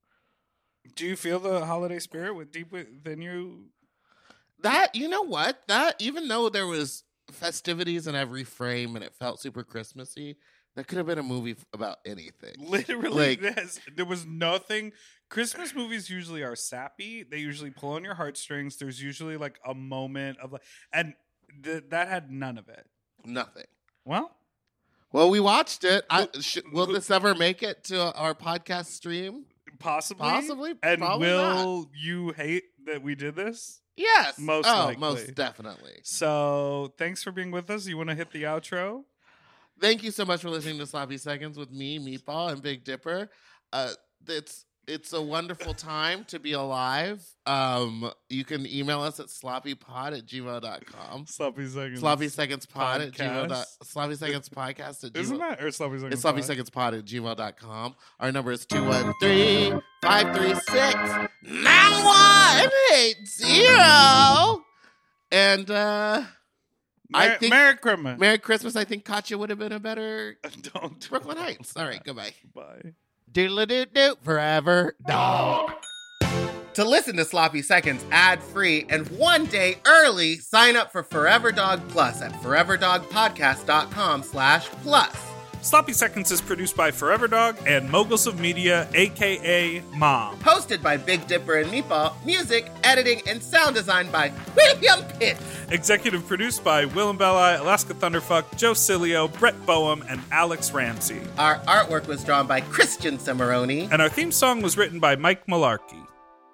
Do you feel the holiday spirit with deep within you? That, you know what? That, even though there was festivities in every frame and it felt super Christmassy, that could have been a movie f- about anything. Literally, Like- this. There was nothing. Christmas movies usually are sappy. They usually pull on your heartstrings. There's usually like a moment of like, and th- that had none of it. Nothing. Well, Well, we watched it. I, sh- will this ever make it to our podcast stream? possibly, Possibly, And probably will you hate that we did this? Yes. Most oh, likely. most definitely. So, thanks for being with us. You want to hit the outro? Thank you so much for listening to Sloppy Seconds with me, Meatball, and Big Dipper. Uh, it's it's a wonderful time to be alive. Um, you can email us at sloppypod at gmail dot com. Sloppy seconds. Sloppy Seconds Pod at gmail. dot- Podcast. Sloppy Seconds Podcast at gmail. Isn't that or sloppy seconds? It's sloppy pod? seconds pod at gmail dot com. Our number is two one three, five three six, nine one eight zero. And uh, I Mer- think Merry Christmas. Merry Christmas. I think Katya would have been a better Don't. Brooklyn Heights. All right, goodbye. Bye. Doodle doo doo forever dog. To listen to Sloppy Seconds ad-free and one day early, sign up for Forever Dog Plus at foreverdogpodcast.com slash plus. Sloppy Seconds is produced by Forever Dog and Moguls of Media, aka Mom. Hosted by Big Dipper and Meatball, music, editing, and sound design by William Pitts. Executive produced by Willem Belli, Alaska Thunderfuck, Joe Cilio, Brett Boehm, and Alex Ramsey. Our artwork was drawn by Christian Cimarroni. And our theme song was written by Mike Malarkey.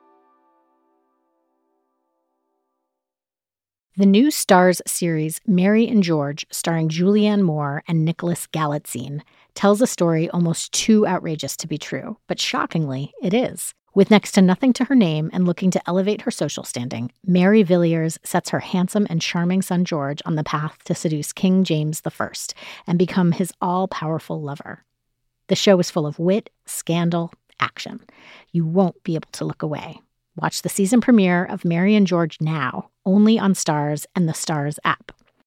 The new Starz series, Mary and George, starring Julianne Moore and Nicholas Galitzine, tells a story almost too outrageous to be true, but shockingly, it is. With next to nothing to her name and looking to elevate her social standing, Mary Villiers sets her handsome and charming son George on the path to seduce King James the First and become his all-powerful lover. The show is full of wit, scandal, action. You won't be able to look away. Watch the season premiere of Mary and George now, only on Starz and the Starz app.